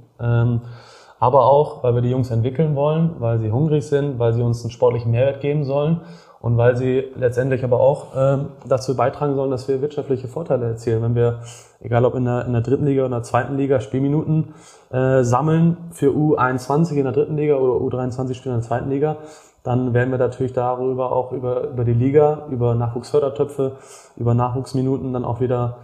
Aber auch, weil wir die Jungs entwickeln wollen, weil sie hungrig sind, weil sie uns einen sportlichen Mehrwert geben sollen und weil sie letztendlich aber auch dazu beitragen sollen, dass wir wirtschaftliche Vorteile erzielen. Wenn wir, egal ob in der dritten Liga oder in der zweiten Liga, Spielminuten sammeln für U21 in der dritten Liga oder U23 Spieler in der zweiten Liga, dann werden wir natürlich darüber auch über die Liga, über Nachwuchsfördertöpfe, über Nachwuchsminuten dann auch wieder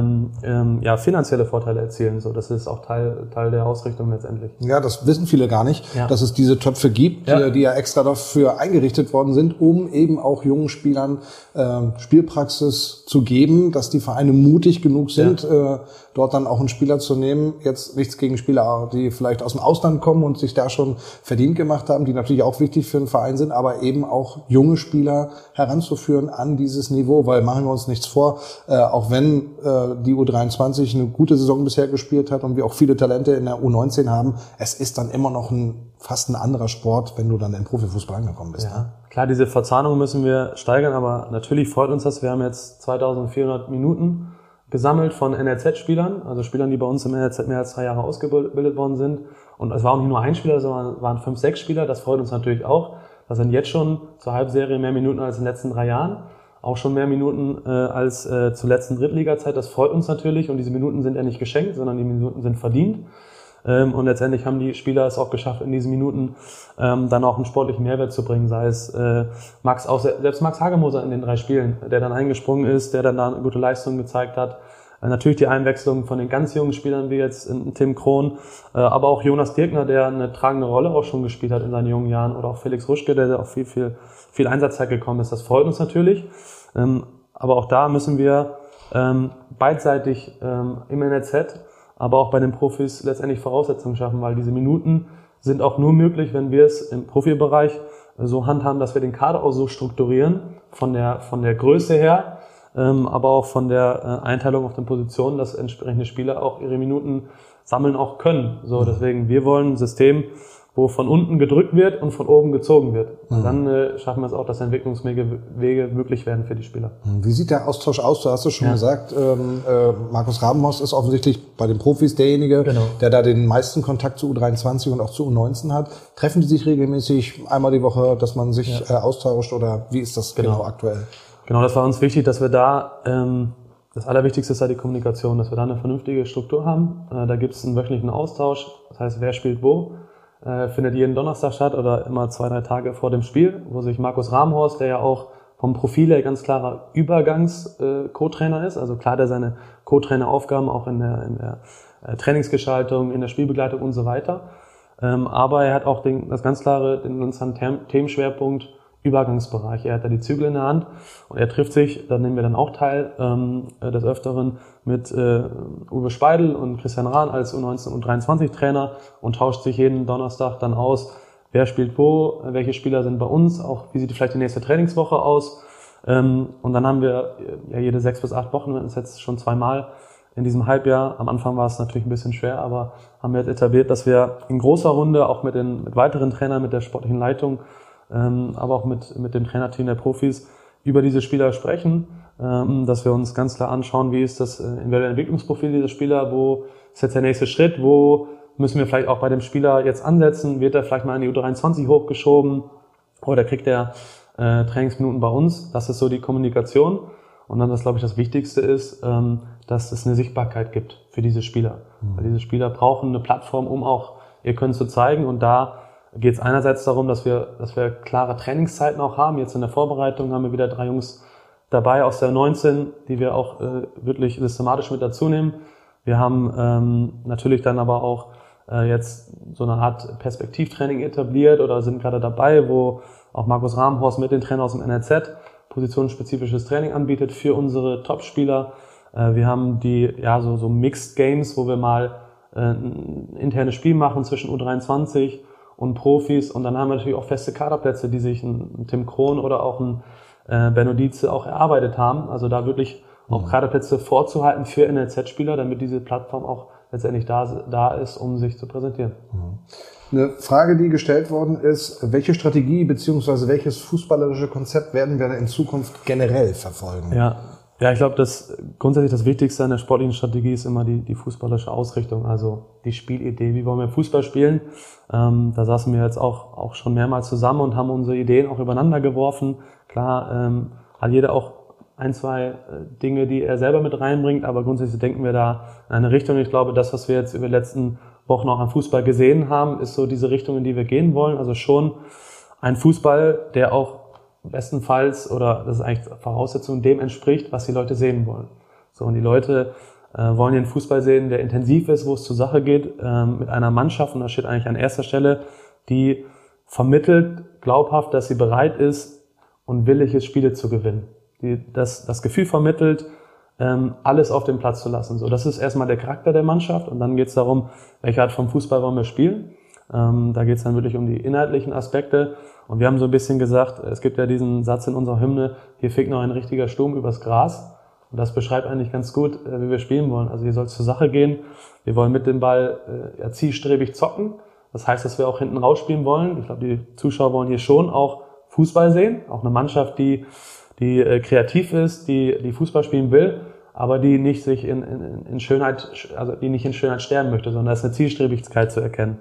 finanzielle Vorteile erzielen. So, das ist auch Teil der Ausrichtung letztendlich. Ja, das wissen viele gar nicht, dass es diese Töpfe gibt, die ja extra dafür eingerichtet worden sind, um eben auch jungen Spielern Spielpraxis zu geben, dass die Vereine mutig genug sind, dort dann auch einen Spieler zu nehmen. Jetzt nichts gegen Spieler, die vielleicht aus dem Ausland kommen und sich da schon verdient gemacht haben, die natürlich auch wichtig für einen Verein sind, aber eben auch junge Spieler heranzuführen an dieses Niveau, weil machen wir uns nichts vor, auch wenn die U23 eine gute Saison bisher gespielt hat und wir auch viele Talente in der U19 haben, es ist dann immer noch fast ein anderer Sport, wenn du dann in Profifußball angekommen bist. Ja, klar, diese Verzahnung müssen wir steigern, aber natürlich freut uns das. Wir haben jetzt 2400 Minuten gesammelt von NLZ-Spielern, also Spielern, die bei uns im NLZ mehr als 3 Jahre ausgebildet worden sind. Und es war auch nicht nur ein Spieler, sondern waren 5, 6 Spieler. Das freut uns natürlich auch. Das sind jetzt schon zur Halbserie mehr Minuten als in den letzten 3 Jahren. Auch schon mehr Minuten als zur letzten Drittliga-Zeit. Das freut uns natürlich. Und diese Minuten sind ja nicht geschenkt, sondern die Minuten sind verdient. Und letztendlich haben die Spieler es auch geschafft, in diesen Minuten dann auch einen sportlichen Mehrwert zu bringen. Sei es selbst Max Hagemoser in den 3 Spielen, der dann eingesprungen ist, der dann da eine gute Leistung gezeigt hat. Natürlich die Einwechslung von den ganz jungen Spielern wie jetzt Tim Krohn, aber auch Jonas Dirkner, der eine tragende Rolle auch schon gespielt hat in seinen jungen Jahren, oder auch Felix Ruschke, der auch viel Einsatzzeit gekommen ist. Das freut uns natürlich. Aber auch da müssen wir beidseitig im NLZ, aber auch bei den Profis letztendlich Voraussetzungen schaffen, weil diese Minuten sind auch nur möglich, wenn wir es im Profibereich so handhaben, dass wir den Kader auch so strukturieren, von der Größe her, aber auch von der Einteilung auf den Positionen, dass entsprechende Spieler auch ihre Minuten sammeln auch können. So, deswegen, wir wollen ein System, wo von unten gedrückt wird und von oben gezogen wird. Und dann schaffen wir es auch, dass Entwicklungswege möglich werden für die Spieler. Wie sieht der Austausch aus? Du hast es schon gesagt, Markus Rabenhorst ist offensichtlich bei den Profis derjenige, der da den meisten Kontakt zu U23 und auch zu U19 hat. Treffen die sich regelmäßig einmal die Woche, dass man sich austauscht, oder wie ist das genau aktuell? Genau, das war uns wichtig, dass wir da, das Allerwichtigste ist ja die Kommunikation, dass wir da eine vernünftige Struktur haben. Da gibt es einen wöchentlichen Austausch, das heißt, wer spielt wo. Findet jeden Donnerstag statt oder immer 2, 3 Tage vor dem Spiel, wo sich Markus Rabenhorst, der ja auch vom Profil her ganz klarer Übergangs-Co-Trainer ist, also klar, der seine Co-Trainer-Aufgaben auch in der Trainingsgestaltung, in der Spielbegleitung und so weiter, aber er hat auch das ganz klare, unseren Themenschwerpunkt Übergangsbereich. Er hat da die Zügel in der Hand und er trifft sich, da nehmen wir dann auch teil, des Öfteren mit Uwe Speidel und Christian Rahn als U19 und U23 Trainer und tauscht sich jeden Donnerstag dann aus, wer spielt wo, welche Spieler sind bei uns, auch wie sieht vielleicht die nächste Trainingswoche aus. Und dann haben wir jede 6 bis 8 Wochen, das ist jetzt schon 2-mal in diesem Halbjahr. Am Anfang war es natürlich ein bisschen schwer, aber haben wir jetzt etabliert, dass wir in großer Runde auch mit weiteren Trainern, mit der sportlichen Leitung, aber auch mit dem Trainerteam der Profis über diese Spieler sprechen, dass wir uns ganz klar anschauen, wie ist das in welchem Entwicklungsprofil dieser Spieler, wo ist jetzt der nächste Schritt, wo müssen wir vielleicht auch bei dem Spieler jetzt ansetzen, wird er vielleicht mal in die U23 hochgeschoben oder kriegt er Trainingsminuten bei uns, das ist so die Kommunikation. Und dann, was glaube ich das Wichtigste ist, dass es eine Sichtbarkeit gibt für diese Spieler. Weil diese Spieler brauchen eine Plattform, um auch ihr Können zu zeigen. Und da geht es einerseits darum, dass wir klare Trainingszeiten auch haben. Jetzt in der Vorbereitung haben wir wieder 3 Jungs dabei aus der 19, die wir auch wirklich systematisch mit dazu nehmen. Wir haben natürlich dann aber auch jetzt so eine Art Perspektivtraining etabliert oder sind gerade dabei, wo auch Markus Rahmhorst mit den Trainern aus dem NLZ positionsspezifisches Training anbietet für unsere Top-Spieler. Wir haben so Mixed Games, wo wir mal ein internes Spiel machen zwischen U23 und Profis, und dann haben wir natürlich auch feste Kaderplätze, die sich ein Tim Krohn oder auch ein Benno Dietze auch erarbeitet haben. Also da wirklich auch Kaderplätze vorzuhalten für NLZ-Spieler, damit diese Plattform auch letztendlich da ist, um sich zu präsentieren. Eine Frage, die gestellt worden ist: Welche Strategie bzw. welches fußballerische Konzept werden wir in Zukunft generell verfolgen? Ja, ich glaube, dass grundsätzlich das Wichtigste an der sportlichen Strategie ist immer die fußballerische Ausrichtung, also die Spielidee. Wie wollen wir Fußball spielen? Da saßen wir jetzt auch schon mehrmals zusammen und haben unsere Ideen auch übereinander geworfen. Klar, hat jeder auch 1, 2 Dinge, die er selber mit reinbringt, aber grundsätzlich denken wir da in eine Richtung. Ich glaube, das, was wir jetzt über die letzten Wochen auch an Fußball gesehen haben, ist so diese Richtung, in die wir gehen wollen. Also schon ein Fußball, der auch bestenfalls, oder das ist eigentlich Voraussetzung, dem entspricht, was die Leute sehen wollen. So, und die Leute wollen den Fußball sehen, der intensiv ist, wo es zur Sache geht, mit einer Mannschaft, und da steht eigentlich an erster Stelle, die vermittelt glaubhaft, dass sie bereit ist und willig ist, Spiele zu gewinnen. Die das Gefühl vermittelt, alles auf den Platz zu lassen. So, das ist erstmal der Charakter der Mannschaft, und dann geht es darum, welche Art von Fußball wollen wir spielen. Da geht es dann wirklich um die inhaltlichen Aspekte. Und wir haben so ein bisschen gesagt, es gibt ja diesen Satz in unserer Hymne: Hier fegt noch ein richtiger Sturm übers Gras. Und das beschreibt eigentlich ganz gut, wie wir spielen wollen. Also hier soll es zur Sache gehen. Wir wollen mit dem Ball zielstrebig zocken. Das heißt, dass wir auch hinten rausspielen wollen. Ich glaube, die Zuschauer wollen hier schon auch Fußball sehen. Auch eine Mannschaft, die kreativ ist, die Fußball spielen will, aber die nicht sich in Schönheit, also die nicht in Schönheit sterben möchte, sondern da ist eine Zielstrebigkeit zu erkennen.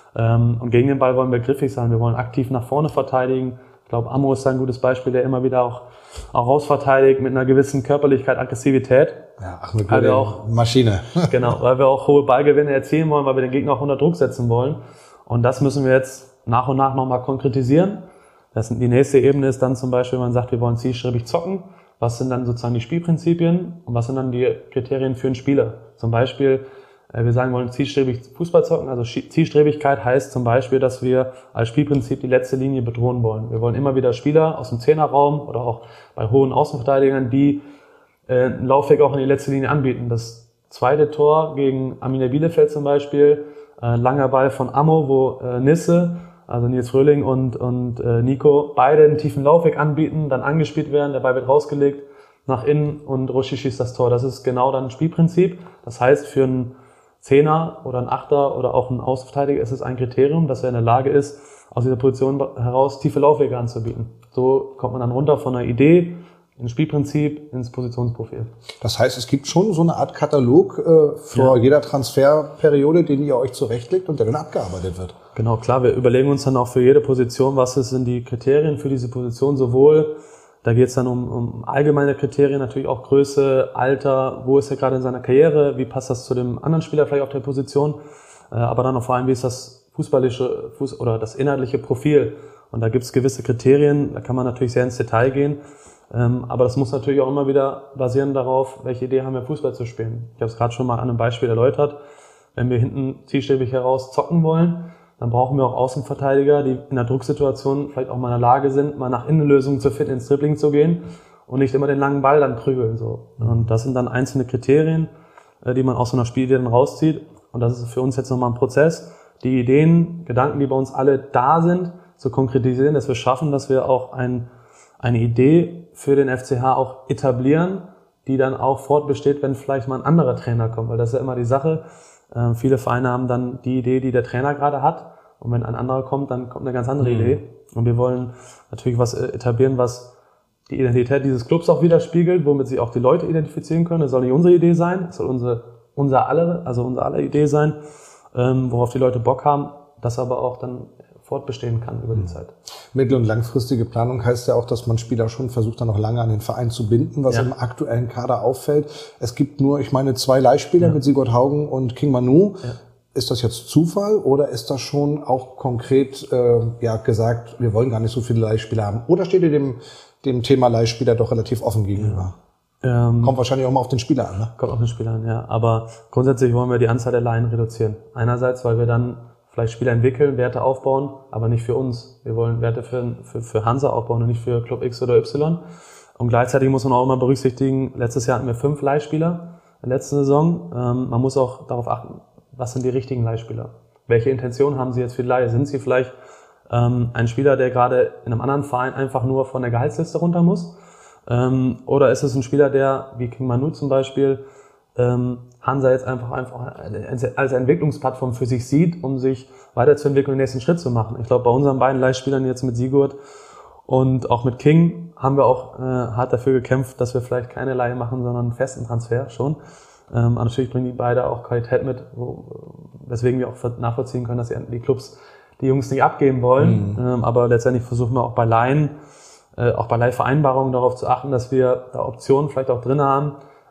Und gegen den Ball wollen wir griffig sein. Wir wollen aktiv nach vorne verteidigen. Ich glaube, Amo ist ein gutes Beispiel, der immer wieder auch rausverteidigt mit einer gewissen Körperlichkeit, Aggressivität. Ja, Ahmed Gülay, Maschine. Genau, weil wir auch hohe Ballgewinne erzielen wollen, weil wir den Gegner auch unter Druck setzen wollen. Und das müssen wir jetzt nach und nach nochmal konkretisieren. Die nächste Ebene ist dann zum Beispiel, wenn man sagt, wir wollen zielstrebig zocken. Was sind dann sozusagen die Spielprinzipien und was sind dann die Kriterien für einen Spieler? Zum Beispiel, wir sagen, wir wollen zielstrebig Fußball zocken. Also Zielstrebigkeit heißt zum Beispiel, dass wir als Spielprinzip die letzte Linie bedrohen wollen. Wir wollen immer wieder Spieler aus dem Zehnerraum oder auch bei hohen Außenverteidigern, die einen Laufweg auch in die letzte Linie anbieten. Das zweite Tor gegen Arminia Bielefeld zum Beispiel, langer Ball von Amo, wo Nisse, also Nils Fröhling und Nico, beide einen tiefen Laufweg anbieten, dann angespielt werden, der Ball wird rausgelegt nach innen und Ruschi schießt das Tor. Das ist genau dann ein Spielprinzip. Das heißt, für einen Zehner oder einen Achter oder auch einen Außenverteidiger ist es ein Kriterium, dass er in der Lage ist, aus dieser Position heraus tiefe Laufwege anzubieten. So kommt man dann runter von einer Idee ins Spielprinzip, ins Positionsprofil. Das heißt, es gibt schon so eine Art Katalog vor jeder Transferperiode, den ihr euch zurechtlegt und der dann abgearbeitet wird. Genau, klar. Wir überlegen uns dann auch für jede Position, was sind die Kriterien für diese Position, sowohl, da geht es dann um allgemeine Kriterien, natürlich auch Größe, Alter, wo ist er gerade in seiner Karriere, wie passt das zu dem anderen Spieler vielleicht auf der Position, aber dann auch vor allem, wie ist das fußballische oder das inhaltliche Profil. Und da gibt es gewisse Kriterien, da kann man natürlich sehr ins Detail gehen, aber das muss natürlich auch immer wieder basieren darauf, welche Idee haben wir, Fußball zu spielen. Ich habe es gerade schon mal an einem Beispiel erläutert. Wenn wir hinten zielstrebig heraus zocken wollen, dann brauchen wir auch Außenverteidiger, die in der Drucksituation vielleicht auch mal in der Lage sind, mal nach Innenlösungen zu finden, ins Dribbling zu gehen und nicht immer den langen Ball dann prügeln. So. Und das sind dann einzelne Kriterien, die man aus so einer Spielidee dann rauszieht. Und das ist für uns jetzt nochmal ein Prozess, die Ideen, Gedanken, die bei uns alle da sind, zu konkretisieren, dass wir schaffen, dass wir auch eine Idee für den FCH auch etablieren, die dann auch fortbesteht, wenn vielleicht mal ein anderer Trainer kommt. Weil das ist ja immer die Sache. Viele Vereine haben dann die Idee, die der Trainer gerade hat. Und wenn ein anderer kommt, dann kommt eine ganz andere Idee. Und wir wollen natürlich was etablieren, was die Identität dieses Clubs auch widerspiegelt, womit sich auch die Leute identifizieren können. Das soll nicht unsere Idee sein, das soll unser aller Idee sein, worauf die Leute Bock haben, das aber auch dann fortbestehen kann über die Zeit. Mittel- und langfristige Planung heißt ja auch, dass man Spieler schon versucht, dann noch lange an den Verein zu binden, was im aktuellen Kader auffällt. Es gibt nur, ich meine, 2 Leihspieler mit Sigurd Haugen und King Manu. Ja. Ist das jetzt Zufall oder ist das schon auch konkret gesagt, wir wollen gar nicht so viele Leihspieler haben? Oder steht ihr dem Thema Leihspieler doch relativ offen gegenüber? Kommt wahrscheinlich auch mal auf den Spieler an, ne? Kommt auf den Spieler an, ja. Aber grundsätzlich wollen wir die Anzahl der Leihen reduzieren. Einerseits, weil wir dann vielleicht Spieler entwickeln, Werte aufbauen, aber nicht für uns. Wir wollen Werte für Hansa aufbauen und nicht für Club X oder Y. Und gleichzeitig muss man auch immer berücksichtigen, letztes Jahr hatten wir 5 Leihspieler in der letzten Saison. Man muss auch darauf achten, was sind die richtigen Leihspieler? Welche Intention haben sie jetzt für die Leihe? Sind sie vielleicht ein Spieler, der gerade in einem anderen Verein einfach nur von der Gehaltsliste runter muss? Oder ist es ein Spieler, der, wie King Manu zum Beispiel, Hansa jetzt einfach als Entwicklungsplattform für sich sieht, um sich weiterzuentwickeln und den nächsten Schritt zu machen? Ich glaube, bei unseren beiden Leihspielern jetzt mit Sigurd und auch mit King haben wir auch hart dafür gekämpft, dass wir vielleicht keine Leihe machen, sondern einen festen Transfer schon. Aber natürlich bringen die beide auch Qualität mit, weswegen wir auch nachvollziehen können, dass die Clubs die Jungs nicht abgeben wollen. Aber letztendlich versuchen wir auch bei Leihen, auch bei Leihvereinbarungen darauf zu achten, dass wir da Optionen vielleicht auch drin haben,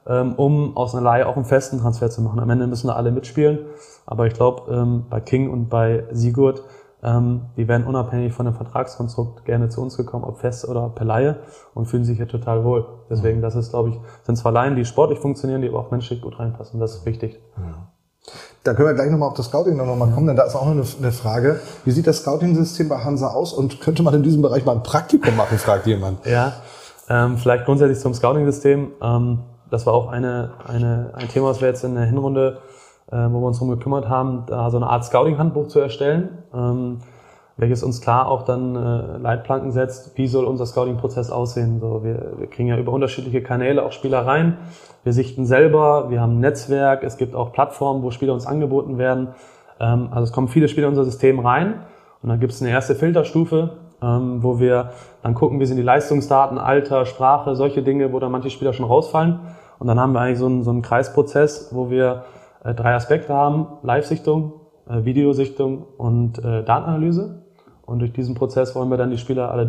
um aus einer Leihe auch einen festen Transfer zu machen. Am Ende müssen da alle mitspielen. Aber ich glaube, bei King und bei Sigurd, die werden unabhängig von dem Vertragskonstrukt gerne zu uns gekommen, ob fest oder per Leihe, und fühlen sich hier total wohl. Deswegen, das ist, glaube ich, sind zwar Leihen, die sportlich funktionieren, die aber auch menschlich gut reinpassen. Das ist wichtig. Ja. Da können wir gleich nochmal auf das Scouting nochmal kommen, denn da ist auch noch eine Frage. Wie sieht das Scouting-System bei Hansa aus und könnte man in diesem Bereich mal ein Praktikum machen, fragt jemand. Ja, vielleicht grundsätzlich zum Scouting-System. Das war auch ein Thema, was wir jetzt in der Hinrunde, wo wir uns darum gekümmert haben, da so eine Art Scouting-Handbuch zu erstellen, welches uns klar auch dann Leitplanken setzt, wie soll unser Scouting-Prozess aussehen. So, wir kriegen ja über unterschiedliche Kanäle auch Spieler rein. Wir sichten selber, wir haben ein Netzwerk, es gibt auch Plattformen, wo Spieler uns angeboten werden. Also es kommen viele Spieler in unser System rein und dann gibt es eine erste Filterstufe, wo wir dann gucken, wie sind die Leistungsdaten, Alter, Sprache, solche Dinge, wo dann manche Spieler schon rausfallen. Und dann haben wir eigentlich so einen Kreisprozess, wo wir 3 Aspekte haben: Live-Sichtung, Videosichtung und Datenanalyse. Und durch diesen Prozess wollen wir dann die Spieler alle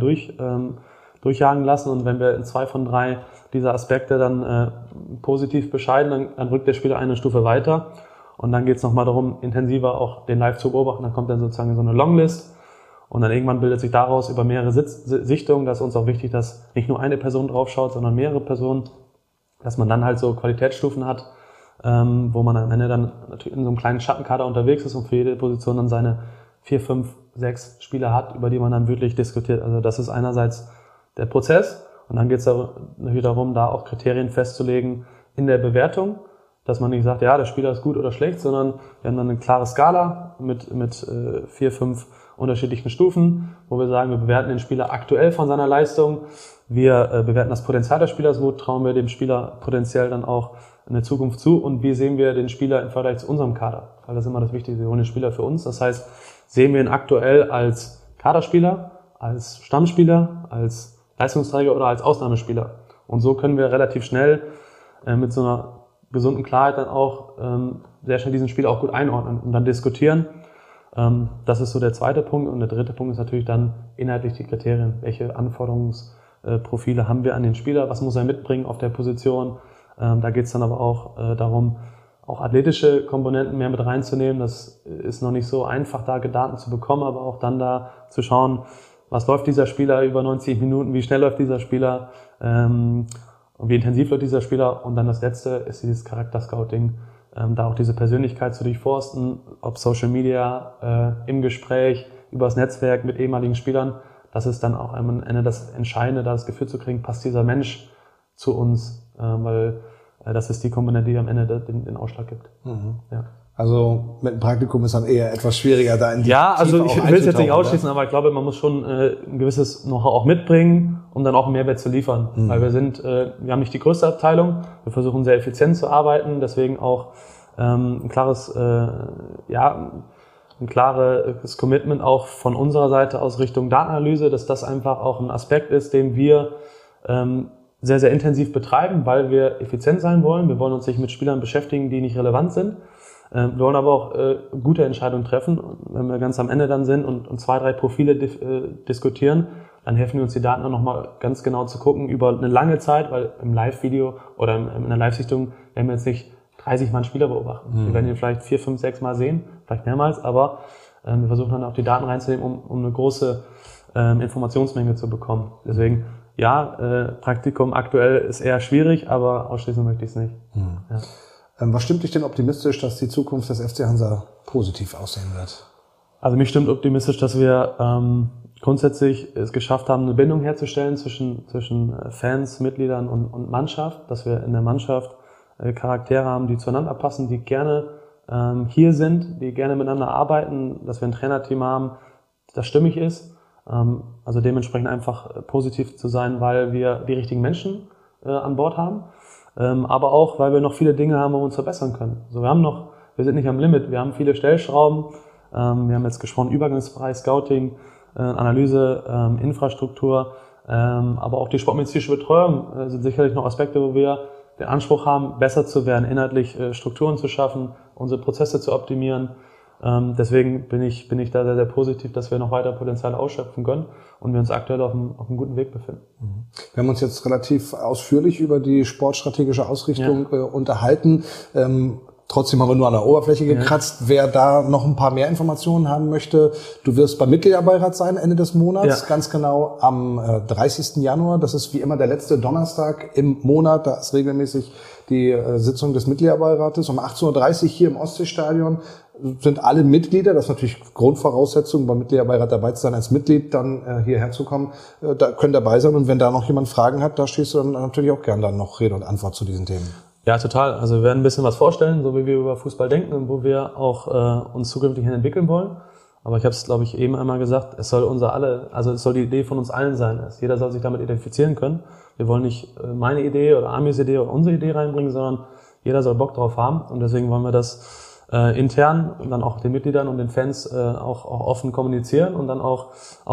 durchjagen lassen. Und wenn wir in 2 von 3 dieser Aspekte dann positiv bescheiden, dann rückt der Spieler eine Stufe weiter. Und dann geht es nochmal darum, intensiver auch den Live zu beobachten. Dann kommt dann sozusagen so eine Longlist. Und dann irgendwann bildet sich daraus über mehrere Sichtungen, das ist uns auch wichtig, dass nicht nur eine Person draufschaut, sondern mehrere Personen, dass man dann halt so Qualitätsstufen hat, wo man am Ende dann natürlich in so einem kleinen Schattenkader unterwegs ist und für jede Position dann seine 4, 5, 6 Spieler hat, über die man dann wirklich diskutiert. Also das ist einerseits der Prozess, und dann geht es natürlich darum, da auch Kriterien festzulegen in der Bewertung, dass man nicht sagt, ja, der Spieler ist gut oder schlecht, sondern wir haben dann eine klare Skala mit 4, 5 unterschiedlichen Stufen, wo wir sagen, wir bewerten den Spieler aktuell von seiner Leistung, wir bewerten das Potenzial des Spielers, wo trauen wir dem Spieler potenziell dann auch eine Zukunft zu, und wie sehen wir den Spieler im Vergleich zu unserem Kader, weil das ist immer das Wichtige, wir holen den Spieler für uns, das heißt, sehen wir ihn aktuell als Kaderspieler, als Stammspieler, als Leistungsträger oder als Ausnahmespieler, und so können wir relativ schnell mit so einer gesunden Klarheit dann auch sehr schnell diesen Spieler auch gut einordnen und dann diskutieren. Das ist so der zweite Punkt, und der dritte Punkt ist natürlich dann inhaltlich die Kriterien. Welche Anforderungsprofile haben wir an den Spieler? Was muss er mitbringen auf der Position? Da geht es dann aber auch darum, auch athletische Komponenten mehr mit reinzunehmen. Das ist noch nicht so einfach, da Daten zu bekommen, aber auch dann da zu schauen, was läuft dieser Spieler über 90 Minuten, wie schnell läuft dieser Spieler, und wie intensiv läuft dieser Spieler. Und dann das letzte ist dieses Charakter-Scouting, da auch diese Persönlichkeit zu durchforsten, ob Social Media, im Gespräch, übers Netzwerk mit ehemaligen Spielern. Das ist dann auch am Ende das Entscheidende, da das Gefühl zu kriegen, passt dieser Mensch zu uns, weil das ist die Komponente, die am Ende den Ausschlag gibt. Mhm. Ja. Also mit dem Praktikum ist dann eher etwas schwieriger, da in die Ja, also ich will es jetzt nicht ausschließen, aber ich glaube, man muss schon ein gewisses Know-how auch mitbringen, um dann auch einen Mehrwert zu liefern. Mhm. Weil wir haben nicht die größte Abteilung, wir versuchen sehr effizient zu arbeiten, deswegen auch ein klares Commitment auch von unserer Seite aus Richtung Datenanalyse, dass das einfach auch ein Aspekt ist, den wir sehr, sehr intensiv betreiben, weil wir effizient sein wollen. Wir wollen uns nicht mit Spielern beschäftigen, die nicht relevant sind. Wir wollen aber auch gute Entscheidungen treffen. Wenn wir ganz am Ende dann sind und 2, 3 Profile diskutieren, dann helfen uns die Daten auch nochmal ganz genau zu gucken über eine lange Zeit, weil im Live-Video oder in einer Live-Sichtung werden wir jetzt nicht 30 Mal einen Spieler beobachten. Wir werden ihn vielleicht 4, 5, 6 Mal sehen, vielleicht mehrmals, aber wir versuchen dann auch die Daten reinzunehmen, um eine große Informationsmenge zu bekommen. Deswegen, Praktikum aktuell ist eher schwierig, aber ausschließen möchte ich es nicht. Ja. Was stimmt dich denn optimistisch, dass die Zukunft des FC Hansa positiv aussehen wird? Also mich stimmt optimistisch, dass wir grundsätzlich es geschafft haben, eine Bindung herzustellen zwischen Fans, Mitgliedern und Mannschaft, dass wir in der Mannschaft Charaktere haben, die zueinander passen, die gerne hier sind, die gerne miteinander arbeiten, dass wir ein Trainerteam haben, das stimmig ist. Also dementsprechend einfach positiv zu sein, weil wir die richtigen Menschen an Bord haben, aber auch, weil wir noch viele Dinge haben, wo wir uns verbessern können. Also wir sind nicht am Limit, wir haben viele Stellschrauben, wir haben jetzt gesprochen, Übergangsbereich, Scouting, Analyse, Infrastruktur, aber auch die sportmedizinische Betreuung sind sicherlich noch Aspekte, wo wir den Anspruch haben, besser zu werden, inhaltlich Strukturen zu schaffen, unsere Prozesse zu optimieren. Deswegen bin ich da sehr, sehr positiv, dass wir noch weiter Potenzial ausschöpfen können und wir uns aktuell auf einem guten Weg befinden. Wir haben uns jetzt relativ ausführlich über die sportstrategische Ausrichtung unterhalten. Trotzdem haben wir nur an der Oberfläche gekratzt. Ja. Wer da noch ein paar mehr Informationen haben möchte, du wirst beim Mitgliederbeirat sein Ende des Monats, ganz genau am 30. Januar. Das ist wie immer der letzte Donnerstag im Monat. Da ist regelmäßig die Sitzung des Mitgliederbeirates um 18.30 Uhr hier im Ostseestadion. Sind alle Mitglieder, das ist natürlich Grundvoraussetzung, beim Mitgliederbeirat dabei zu sein, als Mitglied dann hierher zu kommen, da können dabei sein. Und wenn da noch jemand Fragen hat, da stehst du dann natürlich auch gern dann noch Rede und Antwort zu diesen Themen. Ja, total. Also wir werden ein bisschen was vorstellen, so wie wir über Fußball denken und wo wir auch uns zukünftig hin entwickeln wollen. Aber ich habe es, glaube ich, eben einmal gesagt, es soll es soll die Idee von uns allen sein. Jeder soll sich damit identifizieren können. Wir wollen nicht meine Idee oder Amis Idee oder unsere Idee reinbringen, sondern jeder soll Bock drauf haben. Und deswegen wollen wir das intern und dann auch den Mitgliedern und den Fans auch offen kommunizieren und dann auch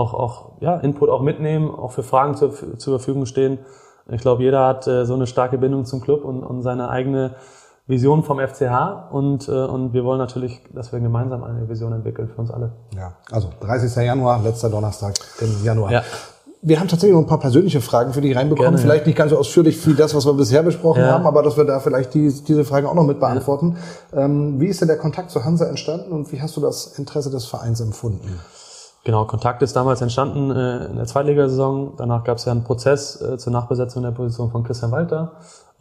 Input auch mitnehmen, auch für Fragen zur Verfügung stehen. Ich glaube, jeder hat so eine starke Bindung zum Club und seine eigene Vision vom FCH und wir wollen natürlich, dass wir gemeinsam eine Vision entwickeln für uns alle. Ja, also 30. Januar, letzter Donnerstag im Januar. Ja. Wir haben tatsächlich noch ein paar persönliche Fragen für dich reinbekommen. Gerne, vielleicht nicht ganz so ausführlich wie das, was wir bisher besprochen haben, aber dass wir da vielleicht diese Fragen auch noch mit beantworten. Wie ist denn der Kontakt zu Hansa entstanden und wie hast du das Interesse des Vereins empfunden? Genau, Kontakt ist damals entstanden in der Zweitligasaison. Danach gab es ja einen Prozess zur Nachbesetzung der Position von Christian Walter.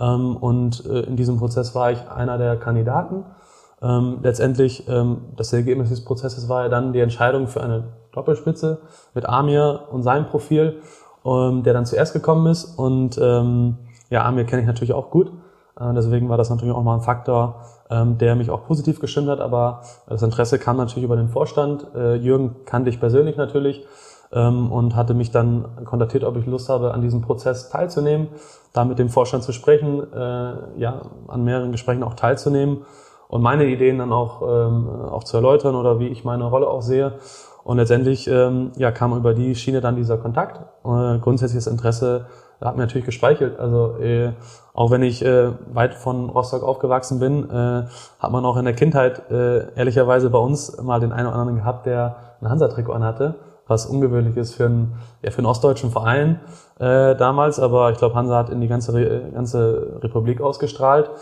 Und in diesem Prozess war ich einer der Kandidaten. Letztendlich, das Ergebnis des Prozesses war ja dann die Entscheidung für eine Doppelspitze mit Amir und seinem Profil, der dann zuerst gekommen ist. Und Amir kenne ich natürlich auch gut. Deswegen war das natürlich auch mal ein Faktor, der mich auch positiv gestimmt hat. Aber das Interesse kam natürlich über den Vorstand. Jürgen kannte ich persönlich natürlich und hatte mich dann kontaktiert, ob ich Lust habe, an diesem Prozess teilzunehmen, da mit dem Vorstand zu sprechen, an mehreren Gesprächen auch teilzunehmen und meine Ideen dann auch zu erläutern oder wie ich meine Rolle auch sehe. Und letztendlich kam über die Schiene dann dieser Kontakt. Grundsätzliches Interesse hat mir natürlich gespeichert. Also auch wenn ich weit von Rostock aufgewachsen bin, hat man auch in der Kindheit ehrlicherweise bei uns mal den einen oder anderen gehabt, der ein Hansa-Trikot anhatte, was ungewöhnlich ist für einen ostdeutschen Verein damals. Aber ich glaube, Hansa hat in die ganze Republik ausgestrahlt.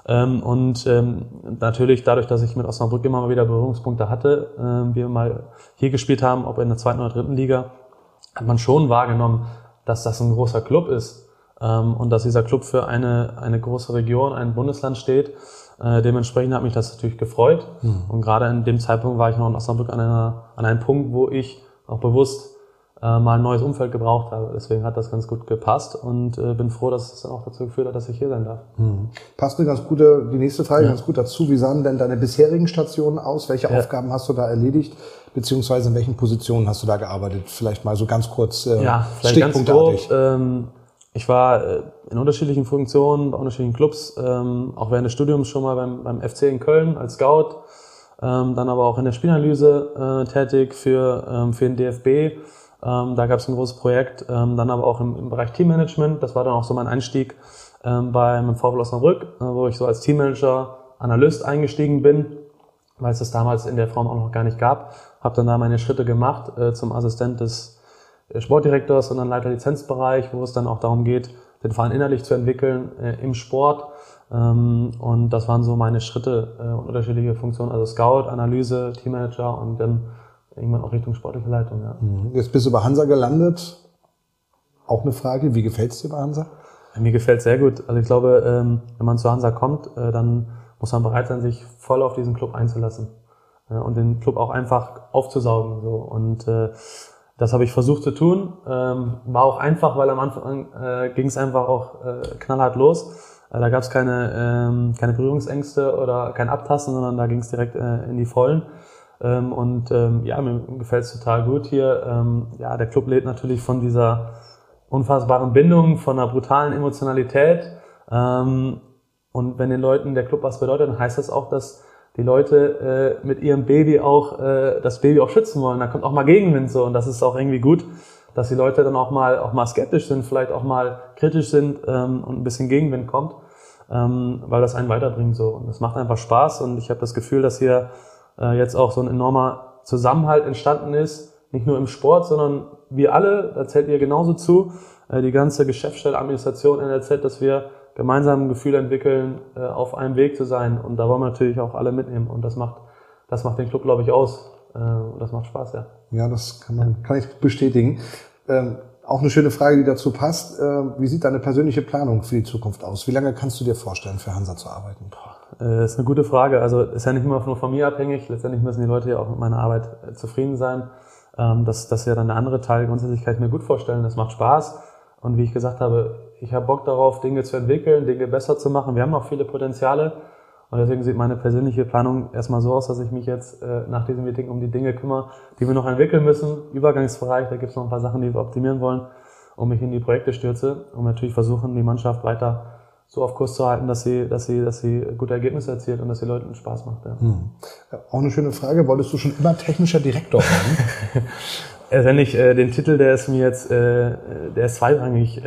Natürlich dadurch, dass ich mit Osnabrück immer mal wieder Berührungspunkte hatte, wir mal hier gespielt haben, ob in der 2. oder 3. Liga, hat man schon wahrgenommen, dass das ein großer Club ist und dass dieser Club für eine große Region, ein Bundesland steht. Dementsprechend hat mich das natürlich gefreut. Und gerade in dem Zeitpunkt war ich noch in Osnabrück an einem Punkt, wo ich auch bewusst mal ein neues Umfeld gebraucht habe. Deswegen hat das ganz gut gepasst und bin froh, dass es dann auch dazu geführt hat, dass ich hier sein darf. Passt die nächste Frage ganz gut dazu. Wie sahen denn deine bisherigen Stationen aus? Welche Aufgaben hast du da erledigt? Beziehungsweise in welchen Positionen hast du da gearbeitet? Vielleicht mal so ganz kurz vielleicht ganz grob. Ich war in unterschiedlichen Funktionen, bei unterschiedlichen Clubs, auch während des Studiums schon mal beim FC in Köln als Scout, dann aber auch in der Spielanalyse tätig für den DFB. Da gab es ein großes Projekt, dann aber auch im Bereich Teammanagement. Das war dann auch so mein Einstieg beim VfL Osnabrück, wo ich so als Teammanager, Analyst eingestiegen bin weil es das damals in der Form auch noch gar nicht gab. Habe dann da meine Schritte gemacht zum Assistent des Sportdirektors und dann Leiter Lizenzbereich, wo es dann auch darum geht, den Verein innerlich zu entwickeln im Sport. Und das waren so meine Schritte und unterschiedliche Funktionen, also Scout, Analyse, Teammanager und dann irgendwann auch Richtung sportliche Leitung. Ja. Jetzt bist du bei Hansa gelandet. Auch eine Frage, wie gefällt es dir bei Hansa? Mir gefällt es sehr gut. Also ich glaube, wenn man zu Hansa kommt, dann muss man bereit sein, sich voll auf diesen Club einzulassen und den Club auch einfach aufzusaugen. So. Und das habe ich versucht zu tun. War auch einfach, weil am Anfang ging es einfach auch knallhart los. Da gab es keine Berührungsängste oder kein Abtasten, sondern da ging es direkt in die Vollen. Mir gefällt es total gut hier. Der Club lebt natürlich von dieser unfassbaren Bindung, von einer brutalen Emotionalität. Und wenn den Leuten der Club was bedeutet, dann heißt das auch, dass die Leute mit ihrem Baby auch das Baby auch schützen wollen. Da kommt auch mal Gegenwind so und das ist auch irgendwie gut, dass die Leute dann auch mal skeptisch sind, vielleicht auch mal kritisch sind und ein bisschen Gegenwind kommt, weil das einen weiterbringt so. Und das macht einfach Spaß und ich habe das Gefühl, dass hier jetzt auch so ein enormer Zusammenhalt entstanden ist, nicht nur im Sport, sondern wir alle, da zählt ihr genauso zu, die ganze Geschäftsstelle, Administration, NLZ, dass wir gemeinsam ein Gefühl entwickeln, auf einem Weg zu sein. Und da wollen wir natürlich auch alle mitnehmen. Und das macht den Club, glaube ich, aus. Und das macht Spaß, ja. Ja, das kann ich bestätigen. Auch eine schöne Frage, die dazu passt. Wie sieht deine persönliche Planung für die Zukunft aus? Wie lange kannst du dir vorstellen, für Hansa zu arbeiten? Das ist eine gute Frage. Also ist ja nicht immer nur von mir abhängig. Letztendlich müssen die Leute ja auch mit meiner Arbeit zufrieden sein. Das ist ja dann der andere Teil. Grundsätzlich kann ich mir gut vorstellen, das macht Spaß. Und wie ich gesagt habe, ich habe Bock darauf, Dinge zu entwickeln, Dinge besser zu machen. Wir haben noch viele Potenziale. Und deswegen sieht meine persönliche Planung erstmal so aus, dass ich mich jetzt nach diesem Meeting um die Dinge kümmere, die wir noch entwickeln müssen. Übergangsbereich, da gibt es noch ein paar Sachen, die wir optimieren wollen, und mich in die Projekte stürze und natürlich versuchen, die Mannschaft weiter so auf Kurs zu halten, dass sie gute Ergebnisse erzielt und dass die Leuten Spaß macht. Ja. Auch eine schöne Frage. Wolltest du schon immer technischer Direktor werden? Letztendlich, den Titel, der ist mir jetzt, der ist zweitrangig.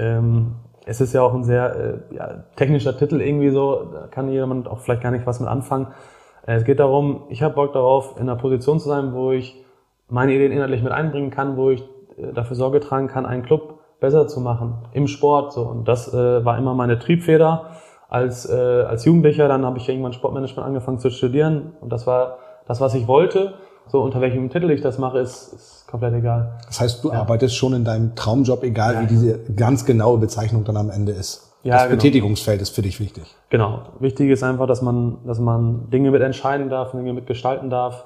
Es ist ja auch ein sehr technischer Titel irgendwie so, da kann jemand auch vielleicht gar nicht was mit anfangen. Es geht darum, ich habe Bock darauf, in einer Position zu sein, wo ich meine Ideen inhaltlich mit einbringen kann, wo ich dafür Sorge tragen kann, einen Club besser zu machen im Sport. So. Und das war immer meine Triebfeder als Jugendlicher. Dann habe ich irgendwann Sportmanagement angefangen zu studieren und das war das, was ich wollte. So, unter welchem Titel ich das mache, ist komplett egal. Das heißt, du arbeitest schon in deinem Traumjob, egal wie diese ganz genaue Bezeichnung dann am Ende ist. Ja, das Betätigungsfeld ist für dich wichtig. Genau. Wichtig ist einfach, dass man Dinge mitentscheiden darf, Dinge mitgestalten darf.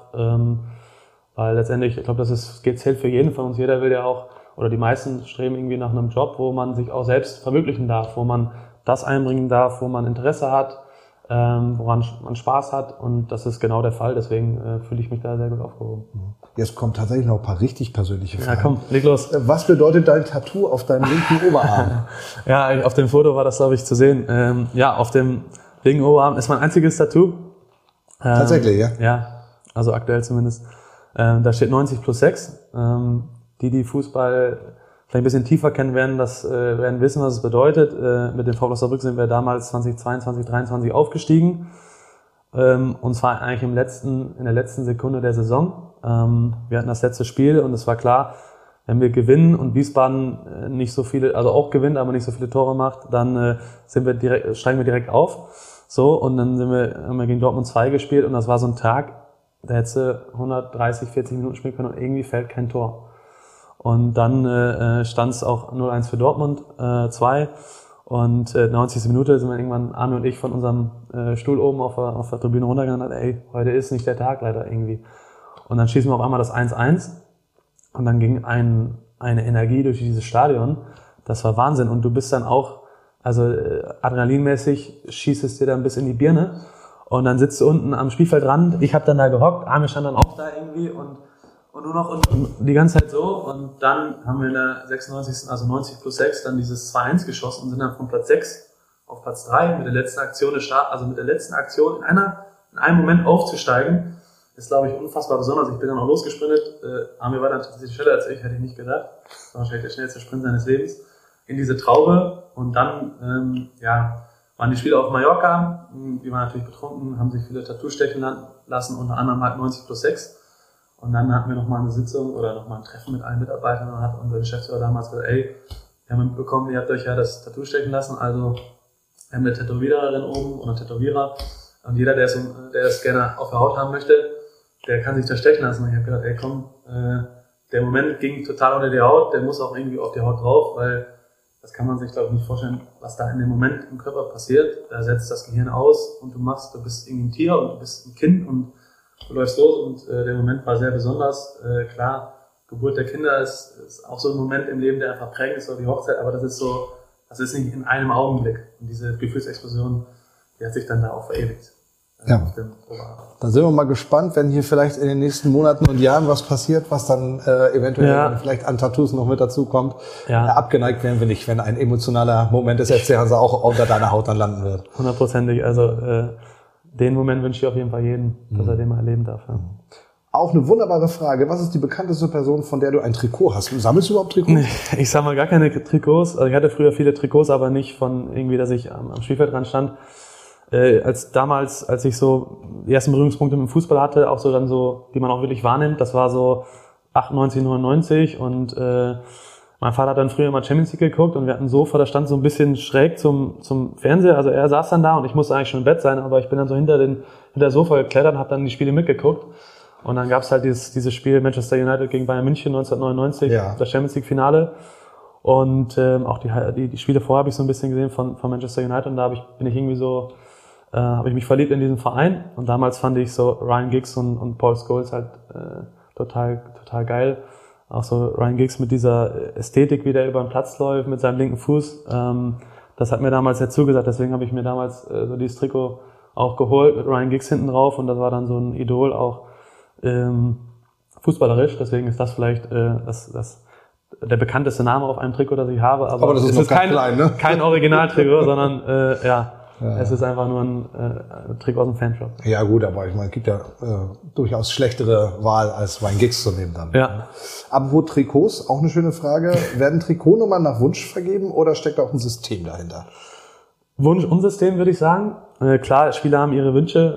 Weil letztendlich, ich glaube, zählt für jeden von uns. Jeder will ja auch, oder die meisten streben irgendwie nach einem Job, wo man sich auch selbst verwirklichen darf, wo man das einbringen darf, wo man Interesse hat, woran man Spaß hat, und das ist genau der Fall, deswegen fühle ich mich da sehr gut aufgehoben. Jetzt kommen tatsächlich noch ein paar richtig persönliche Fragen. Ja, komm, leg los. Was bedeutet dein Tattoo auf deinem linken Oberarm? Ja, auf dem Foto war das, glaube ich, zu sehen. Auf dem linken Oberarm ist mein einziges Tattoo. Tatsächlich, ja? Ja, also aktuell zumindest. Da steht 90+6. Die Fußball vielleicht ein bisschen tiefer kennen werden, werden wissen, was es bedeutet. Mit dem VfL Osnabrück sind wir damals 2022, 2023 aufgestiegen. Und zwar eigentlich in der letzten Sekunde der Saison. Wir hatten das letzte Spiel und es war klar, wenn wir gewinnen und Wiesbaden nicht so viele, also auch gewinnt, aber nicht so viele Tore macht, dann steigen wir direkt auf. So, und dann haben wir gegen Dortmund 2 gespielt und das war so ein Tag, da hättest du 130, 40 Minuten spielen können und irgendwie fällt kein Tor. Und dann stand es auch 0-1 für Dortmund, 2. Und 90. Minute sind wir irgendwann, Arne und ich, von unserem Stuhl oben auf der Tribüne runtergegangen und gesagt, heute ist nicht der Tag leider irgendwie. Und dann schießen wir auf einmal das 1-1 und dann ging eine Energie durch dieses Stadion. Das war Wahnsinn. Und du bist dann auch, also adrenalinmäßig schießt es dir dann bis in die Birne. Und dann sitzt du unten am Spielfeldrand. Ich habe dann da gehockt, Arne stand dann auch da irgendwie und nur noch und die ganze Zeit so. Und dann haben wir in der 96., also 90+6, dann dieses 2-1 geschossen und sind dann von Platz 6 auf Platz 3 mit der letzten Aktion in einem Moment aufzusteigen, ist, glaube ich, unfassbar besonders. Ich bin dann auch losgesprintet. Armin war dann tatsächlich schneller als ich, hätte ich nicht gedacht. Das war wahrscheinlich der schnellste Sprint seines Lebens. In diese Traube und dann, waren die Spiele auf Mallorca, die waren natürlich betrunken, haben sich viele Tattoos stechen lassen, unter anderem halt 90+6. Und dann hatten wir nochmal eine Sitzung oder nochmal ein Treffen mit allen Mitarbeitern und hat unser Geschäftsführer damals gesagt, ey, wir haben mitbekommen, ihr habt euch ja das Tattoo stechen lassen, also wir haben eine Tätowiererin oben und einen Tätowierer und jeder, der es gerne auf der Haut haben möchte, der kann sich das stechen lassen. Und ich habe gedacht, ey komm, der Moment ging total unter die Haut, der muss auch irgendwie auf die Haut drauf, weil das kann man sich, glaube ich, nicht vorstellen, was da in dem Moment im Körper passiert. Da setzt das Gehirn aus und du bist irgendwie ein Tier und du bist ein Kind und du läufst los und der Moment war sehr besonders. Klar, Geburt der Kinder ist auch so ein Moment im Leben, der einfach prägend ist, oder die Hochzeit, aber das ist nicht in einem Augenblick. Und diese Gefühlsexplosion, die hat sich dann da auch verewigt. Ja. Da sind wir mal gespannt, wenn hier vielleicht in den nächsten Monaten und Jahren was passiert, was dann eventuell vielleicht an Tattoos noch mit dazu kommt. Ja. Abgeneigt werden wir nicht, wenn ein emotionaler Moment des FC Hansa auch unter deiner Haut dann landen wird. 100%. Also den Moment wünsche ich auf jeden Fall jedem, dass er den mal erleben darf. Ja. Auch eine wunderbare Frage. Was ist die bekannteste Person, von der du ein Trikot hast? Sammelst du überhaupt Trikots? Nee, ich sammle gar keine Trikots. Also ich hatte früher viele Trikots, aber nicht von irgendwie, dass ich am Spielfeld dran stand. Als ich so die ersten Berührungspunkte mit dem Fußball hatte, auch so dann so, die man auch wirklich wahrnimmt, das war so 98, 99 und mein Vater hat dann früher immer Champions League geguckt und wir hatten ein Sofa, das stand so ein bisschen schräg zum Fernseher, also er saß dann da und ich musste eigentlich schon im Bett sein, aber ich bin dann so hinter das Sofa geklettert und habe dann die Spiele mitgeguckt und dann gab's halt dieses Spiel Manchester United gegen Bayern München 1999, das Champions League Finale und auch die Spiele vorher habe ich so ein bisschen gesehen von Manchester United und da bin ich irgendwie so habe ich mich verliebt in diesen Verein und damals fand ich so Ryan Giggs und Paul Scholes halt total geil. Auch so Ryan Giggs mit dieser Ästhetik, wie der über den Platz läuft, mit seinem linken Fuß. Das hat mir damals sehr zugesagt, deswegen habe ich mir damals so dieses Trikot auch geholt mit Ryan Giggs hinten drauf und das war dann so ein Idol auch fußballerisch. Deswegen ist das vielleicht der bekannteste Name auf einem Trikot, das ich habe. Aber das ist kein Originaltrikot, sondern es ist einfach nur ein Trick aus dem Fanshop. Ja gut, aber ich meine, es gibt ja durchaus schlechtere Wahl als Ryan Giggs zu nehmen dann. Ja. Apropos Trikots, auch eine schöne Frage. Werden Trikotnummern nach Wunsch vergeben oder steckt auch ein System dahinter? Wunsch und System, würde ich sagen. Klar, Spieler haben ihre Wünsche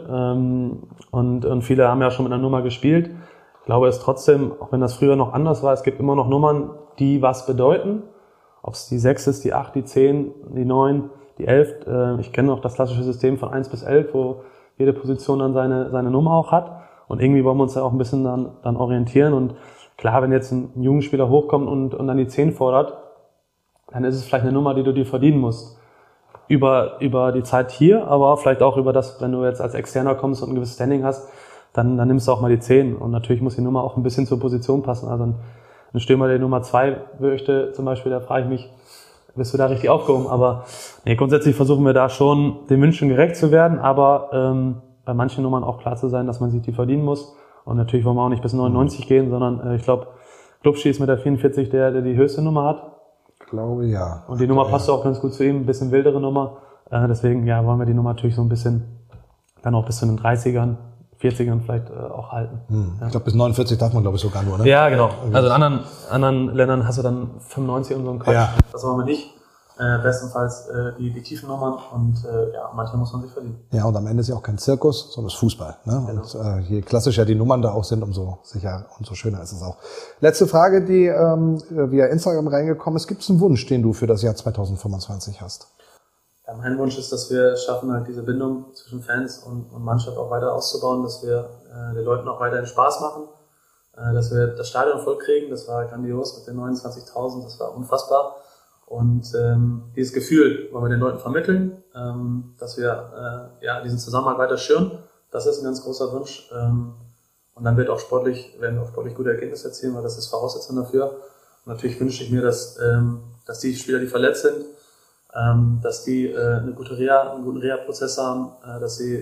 und viele haben ja schon mit einer Nummer gespielt. Ich glaube, es trotzdem, auch wenn das früher noch anders war, es gibt immer noch Nummern, die was bedeuten. Ob es die 6 ist, die 8, die 10, die 9, die 11. Ich kenne noch das klassische System von 1 bis 11, wo jede Position dann seine Nummer auch hat. Und irgendwie wollen wir uns ja auch ein bisschen dann orientieren. Und klar, wenn jetzt ein Jugendspieler hochkommt und dann die 10 fordert, dann ist es vielleicht eine Nummer, die du dir verdienen musst. Über die Zeit hier, aber vielleicht auch über das, wenn du jetzt als Externer kommst und ein gewisses Standing hast, dann nimmst du auch mal die 10. Und natürlich muss die Nummer auch ein bisschen zur Position passen. Also ein Stürmer, der Nummer 2 möchte, zum Beispiel, da frage ich mich, bist du da richtig aufgehoben? Aber grundsätzlich versuchen wir da schon, den Wünschen gerecht zu werden, aber bei manchen Nummern auch klar zu sein, dass man sich die verdienen muss. Und natürlich wollen wir auch nicht bis 99 gehen, sondern ich glaube, Klubschi ist mit der 44 der die höchste Nummer hat. Ich glaube, ja. Und die Nummer passt auch ganz gut zu ihm, ein bisschen wildere Nummer. Deswegen wollen wir die Nummer natürlich so ein bisschen dann auch bis zu den 30ern, 40ern vielleicht auch halten. Ich glaube, bis 49 darf man, glaube ich, sogar nur, ne? Ja, genau. Also in anderen Ländern hast du dann 95 und so einen Quatsch. Ja. Das wollen wir nicht. Bestenfalls die tiefen Nummern und manchmal muss man sich verdienen. Ja, und am Ende ist ja auch kein Zirkus, sondern es ist Fußball. Ne? Genau. Und je klassischer die Nummern da auch sind, umso sicher, umso schöner ist es auch. Letzte Frage, die via Instagram reingekommen ist. Gibt es einen Wunsch, den du für das Jahr 2025 hast? Ja, mein Wunsch ist, dass wir es schaffen, halt diese Bindung zwischen Fans und Mannschaft auch weiter auszubauen, dass wir den Leuten auch weiterhin Spaß machen, dass wir das Stadion voll kriegen. Das war grandios mit den 29.000, das war unfassbar. Und dieses Gefühl wollen wir den Leuten vermitteln, dass wir diesen Zusammenhalt weiter schüren. Das ist ein ganz großer Wunsch. Und dann werden wir auch sportlich gute Ergebnisse erzielen, weil das ist Voraussetzung dafür. Und natürlich wünsche ich mir, dass die Spieler, die verletzt sind, dass die einen guten Reha-Prozess haben, dass sie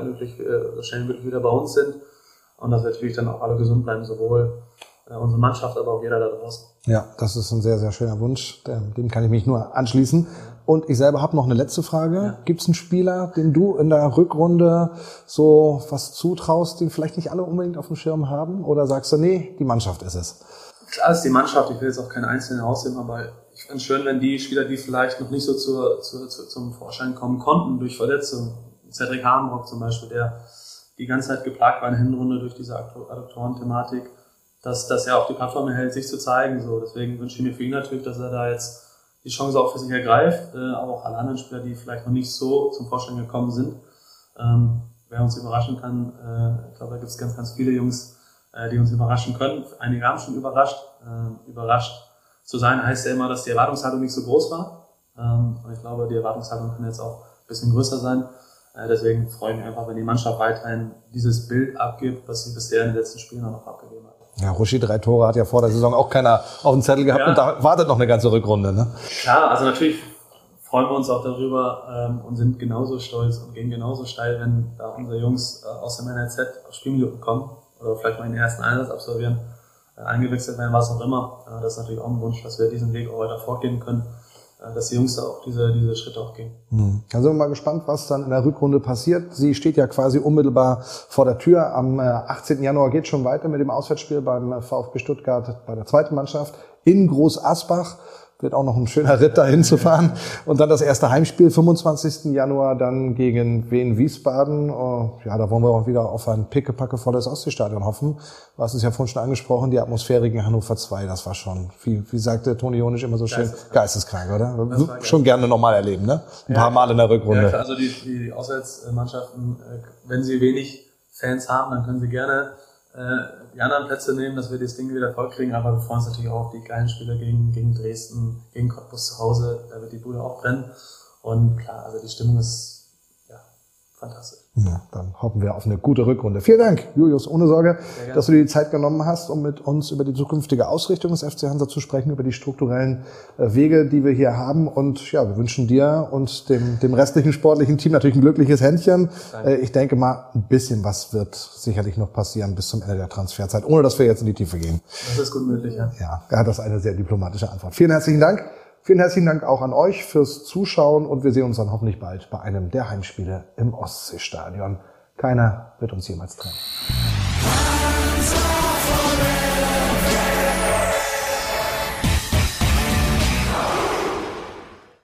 so schnell wie möglich wieder bei uns sind und dass wir natürlich dann auch alle gesund bleiben, sowohl unsere Mannschaft, aber auch jeder da draußen. Ja, das ist ein sehr, sehr schöner Wunsch. Dem kann ich mich nur anschließen. Und ich selber habe noch eine letzte Frage. Ja. Gibt es einen Spieler, den du in der Rückrunde so was zutraust, den vielleicht nicht alle unbedingt auf dem Schirm haben? Oder sagst du, nee, die Mannschaft ist es? Klar ist die Mannschaft. Ich will jetzt auch keine Einzelnen rausheben, aber ich finde es schön, wenn die Spieler, die vielleicht noch nicht so zum Vorschein kommen konnten durch Verletzungen, Cedric Hagenbrock zum Beispiel, der die ganze Zeit geplagt war in der Hinrunde durch diese Adduktoren-Thematik, dass er auch die Plattform erhält, sich zu zeigen. So, deswegen wünsche ich mir für ihn natürlich, dass er da jetzt die Chance auch für sich ergreift, aber auch alle anderen Spieler, die vielleicht noch nicht so zum Vorschein gekommen sind. Wer uns überraschen kann, ich glaube, da gibt es ganz, ganz viele Jungs, die uns überraschen können. Einige haben schon überrascht. Überrascht zu sein heißt ja immer, dass die Erwartungshaltung nicht so groß war. Und ich glaube, die Erwartungshaltung kann jetzt auch ein bisschen größer sein. Deswegen freue ich mich einfach, wenn die Mannschaft weiterhin dieses Bild abgibt, was sie bisher in den letzten Spielen auch noch abgegeben hat. Ja, Ruschi, 3 Tore hat ja vor der Saison auch keiner auf dem Zettel gehabt, und da wartet noch eine ganze Rückrunde, ne? Klar, also natürlich freuen wir uns auch darüber und sind genauso stolz und gehen genauso steil, wenn da unsere Jungs aus dem NLZ auf Spielminuten kommen oder vielleicht mal den ersten Einsatz absolvieren, eingewechselt werden, was auch immer. Das ist natürlich auch ein Wunsch, dass wir diesen Weg auch weiter fortgehen können, dass die Jungs da auch diese Schritte auch gehen. Da sind wir mal gespannt, was dann in der Rückrunde passiert. Sie steht ja quasi unmittelbar vor der Tür. Am 18. Januar geht schon weiter mit dem Auswärtsspiel beim VfB Stuttgart bei der zweiten Mannschaft in Groß Asbach. Wird auch noch ein schöner Ritt dahin zu fahren. Und dann das erste Heimspiel, 25. Januar, dann gegen Wien Wiesbaden. Ja, da wollen wir auch wieder auf ein pickepackevolles Ostseestadion hoffen. Du hast es ja vorhin schon angesprochen, die Atmosphäre gegen Hannover 2, das war schon, wie sagte Toni Jonisch immer so schön, geisteskrank, oder? Schon gerne nochmal erleben, ne? Ein paar Mal in der Rückrunde. Ja, klar, also die Auswärtsmannschaften, wenn sie wenig Fans haben, dann können sie gerne die anderen Plätze nehmen, dass wir das Ding wieder voll kriegen, aber wir freuen uns natürlich auch auf die geilen Spiele gegen Dresden, gegen Cottbus zu Hause, da wird die Bude auch brennen. Und klar, also die Stimmung ist fantastisch. Ja, dann hoffen wir auf eine gute Rückrunde. Vielen Dank, Julius, ohne Sorge, dass du dir die Zeit genommen hast, um mit uns über die zukünftige Ausrichtung des FC Hansa zu sprechen, über die strukturellen Wege, die wir hier haben. Und ja, wir wünschen dir und dem restlichen sportlichen Team natürlich ein glückliches Händchen. Danke. Ich denke mal, ein bisschen was wird sicherlich noch passieren bis zum Ende der Transferzeit, ohne dass wir jetzt in die Tiefe gehen. Das ist gut möglich, ja. Ja, das ist eine sehr diplomatische Antwort. Vielen herzlichen Dank. Vielen herzlichen Dank auch an euch fürs Zuschauen und wir sehen uns dann hoffentlich bald bei einem der Heimspiele im Ostseestadion. Keiner wird uns jemals trennen.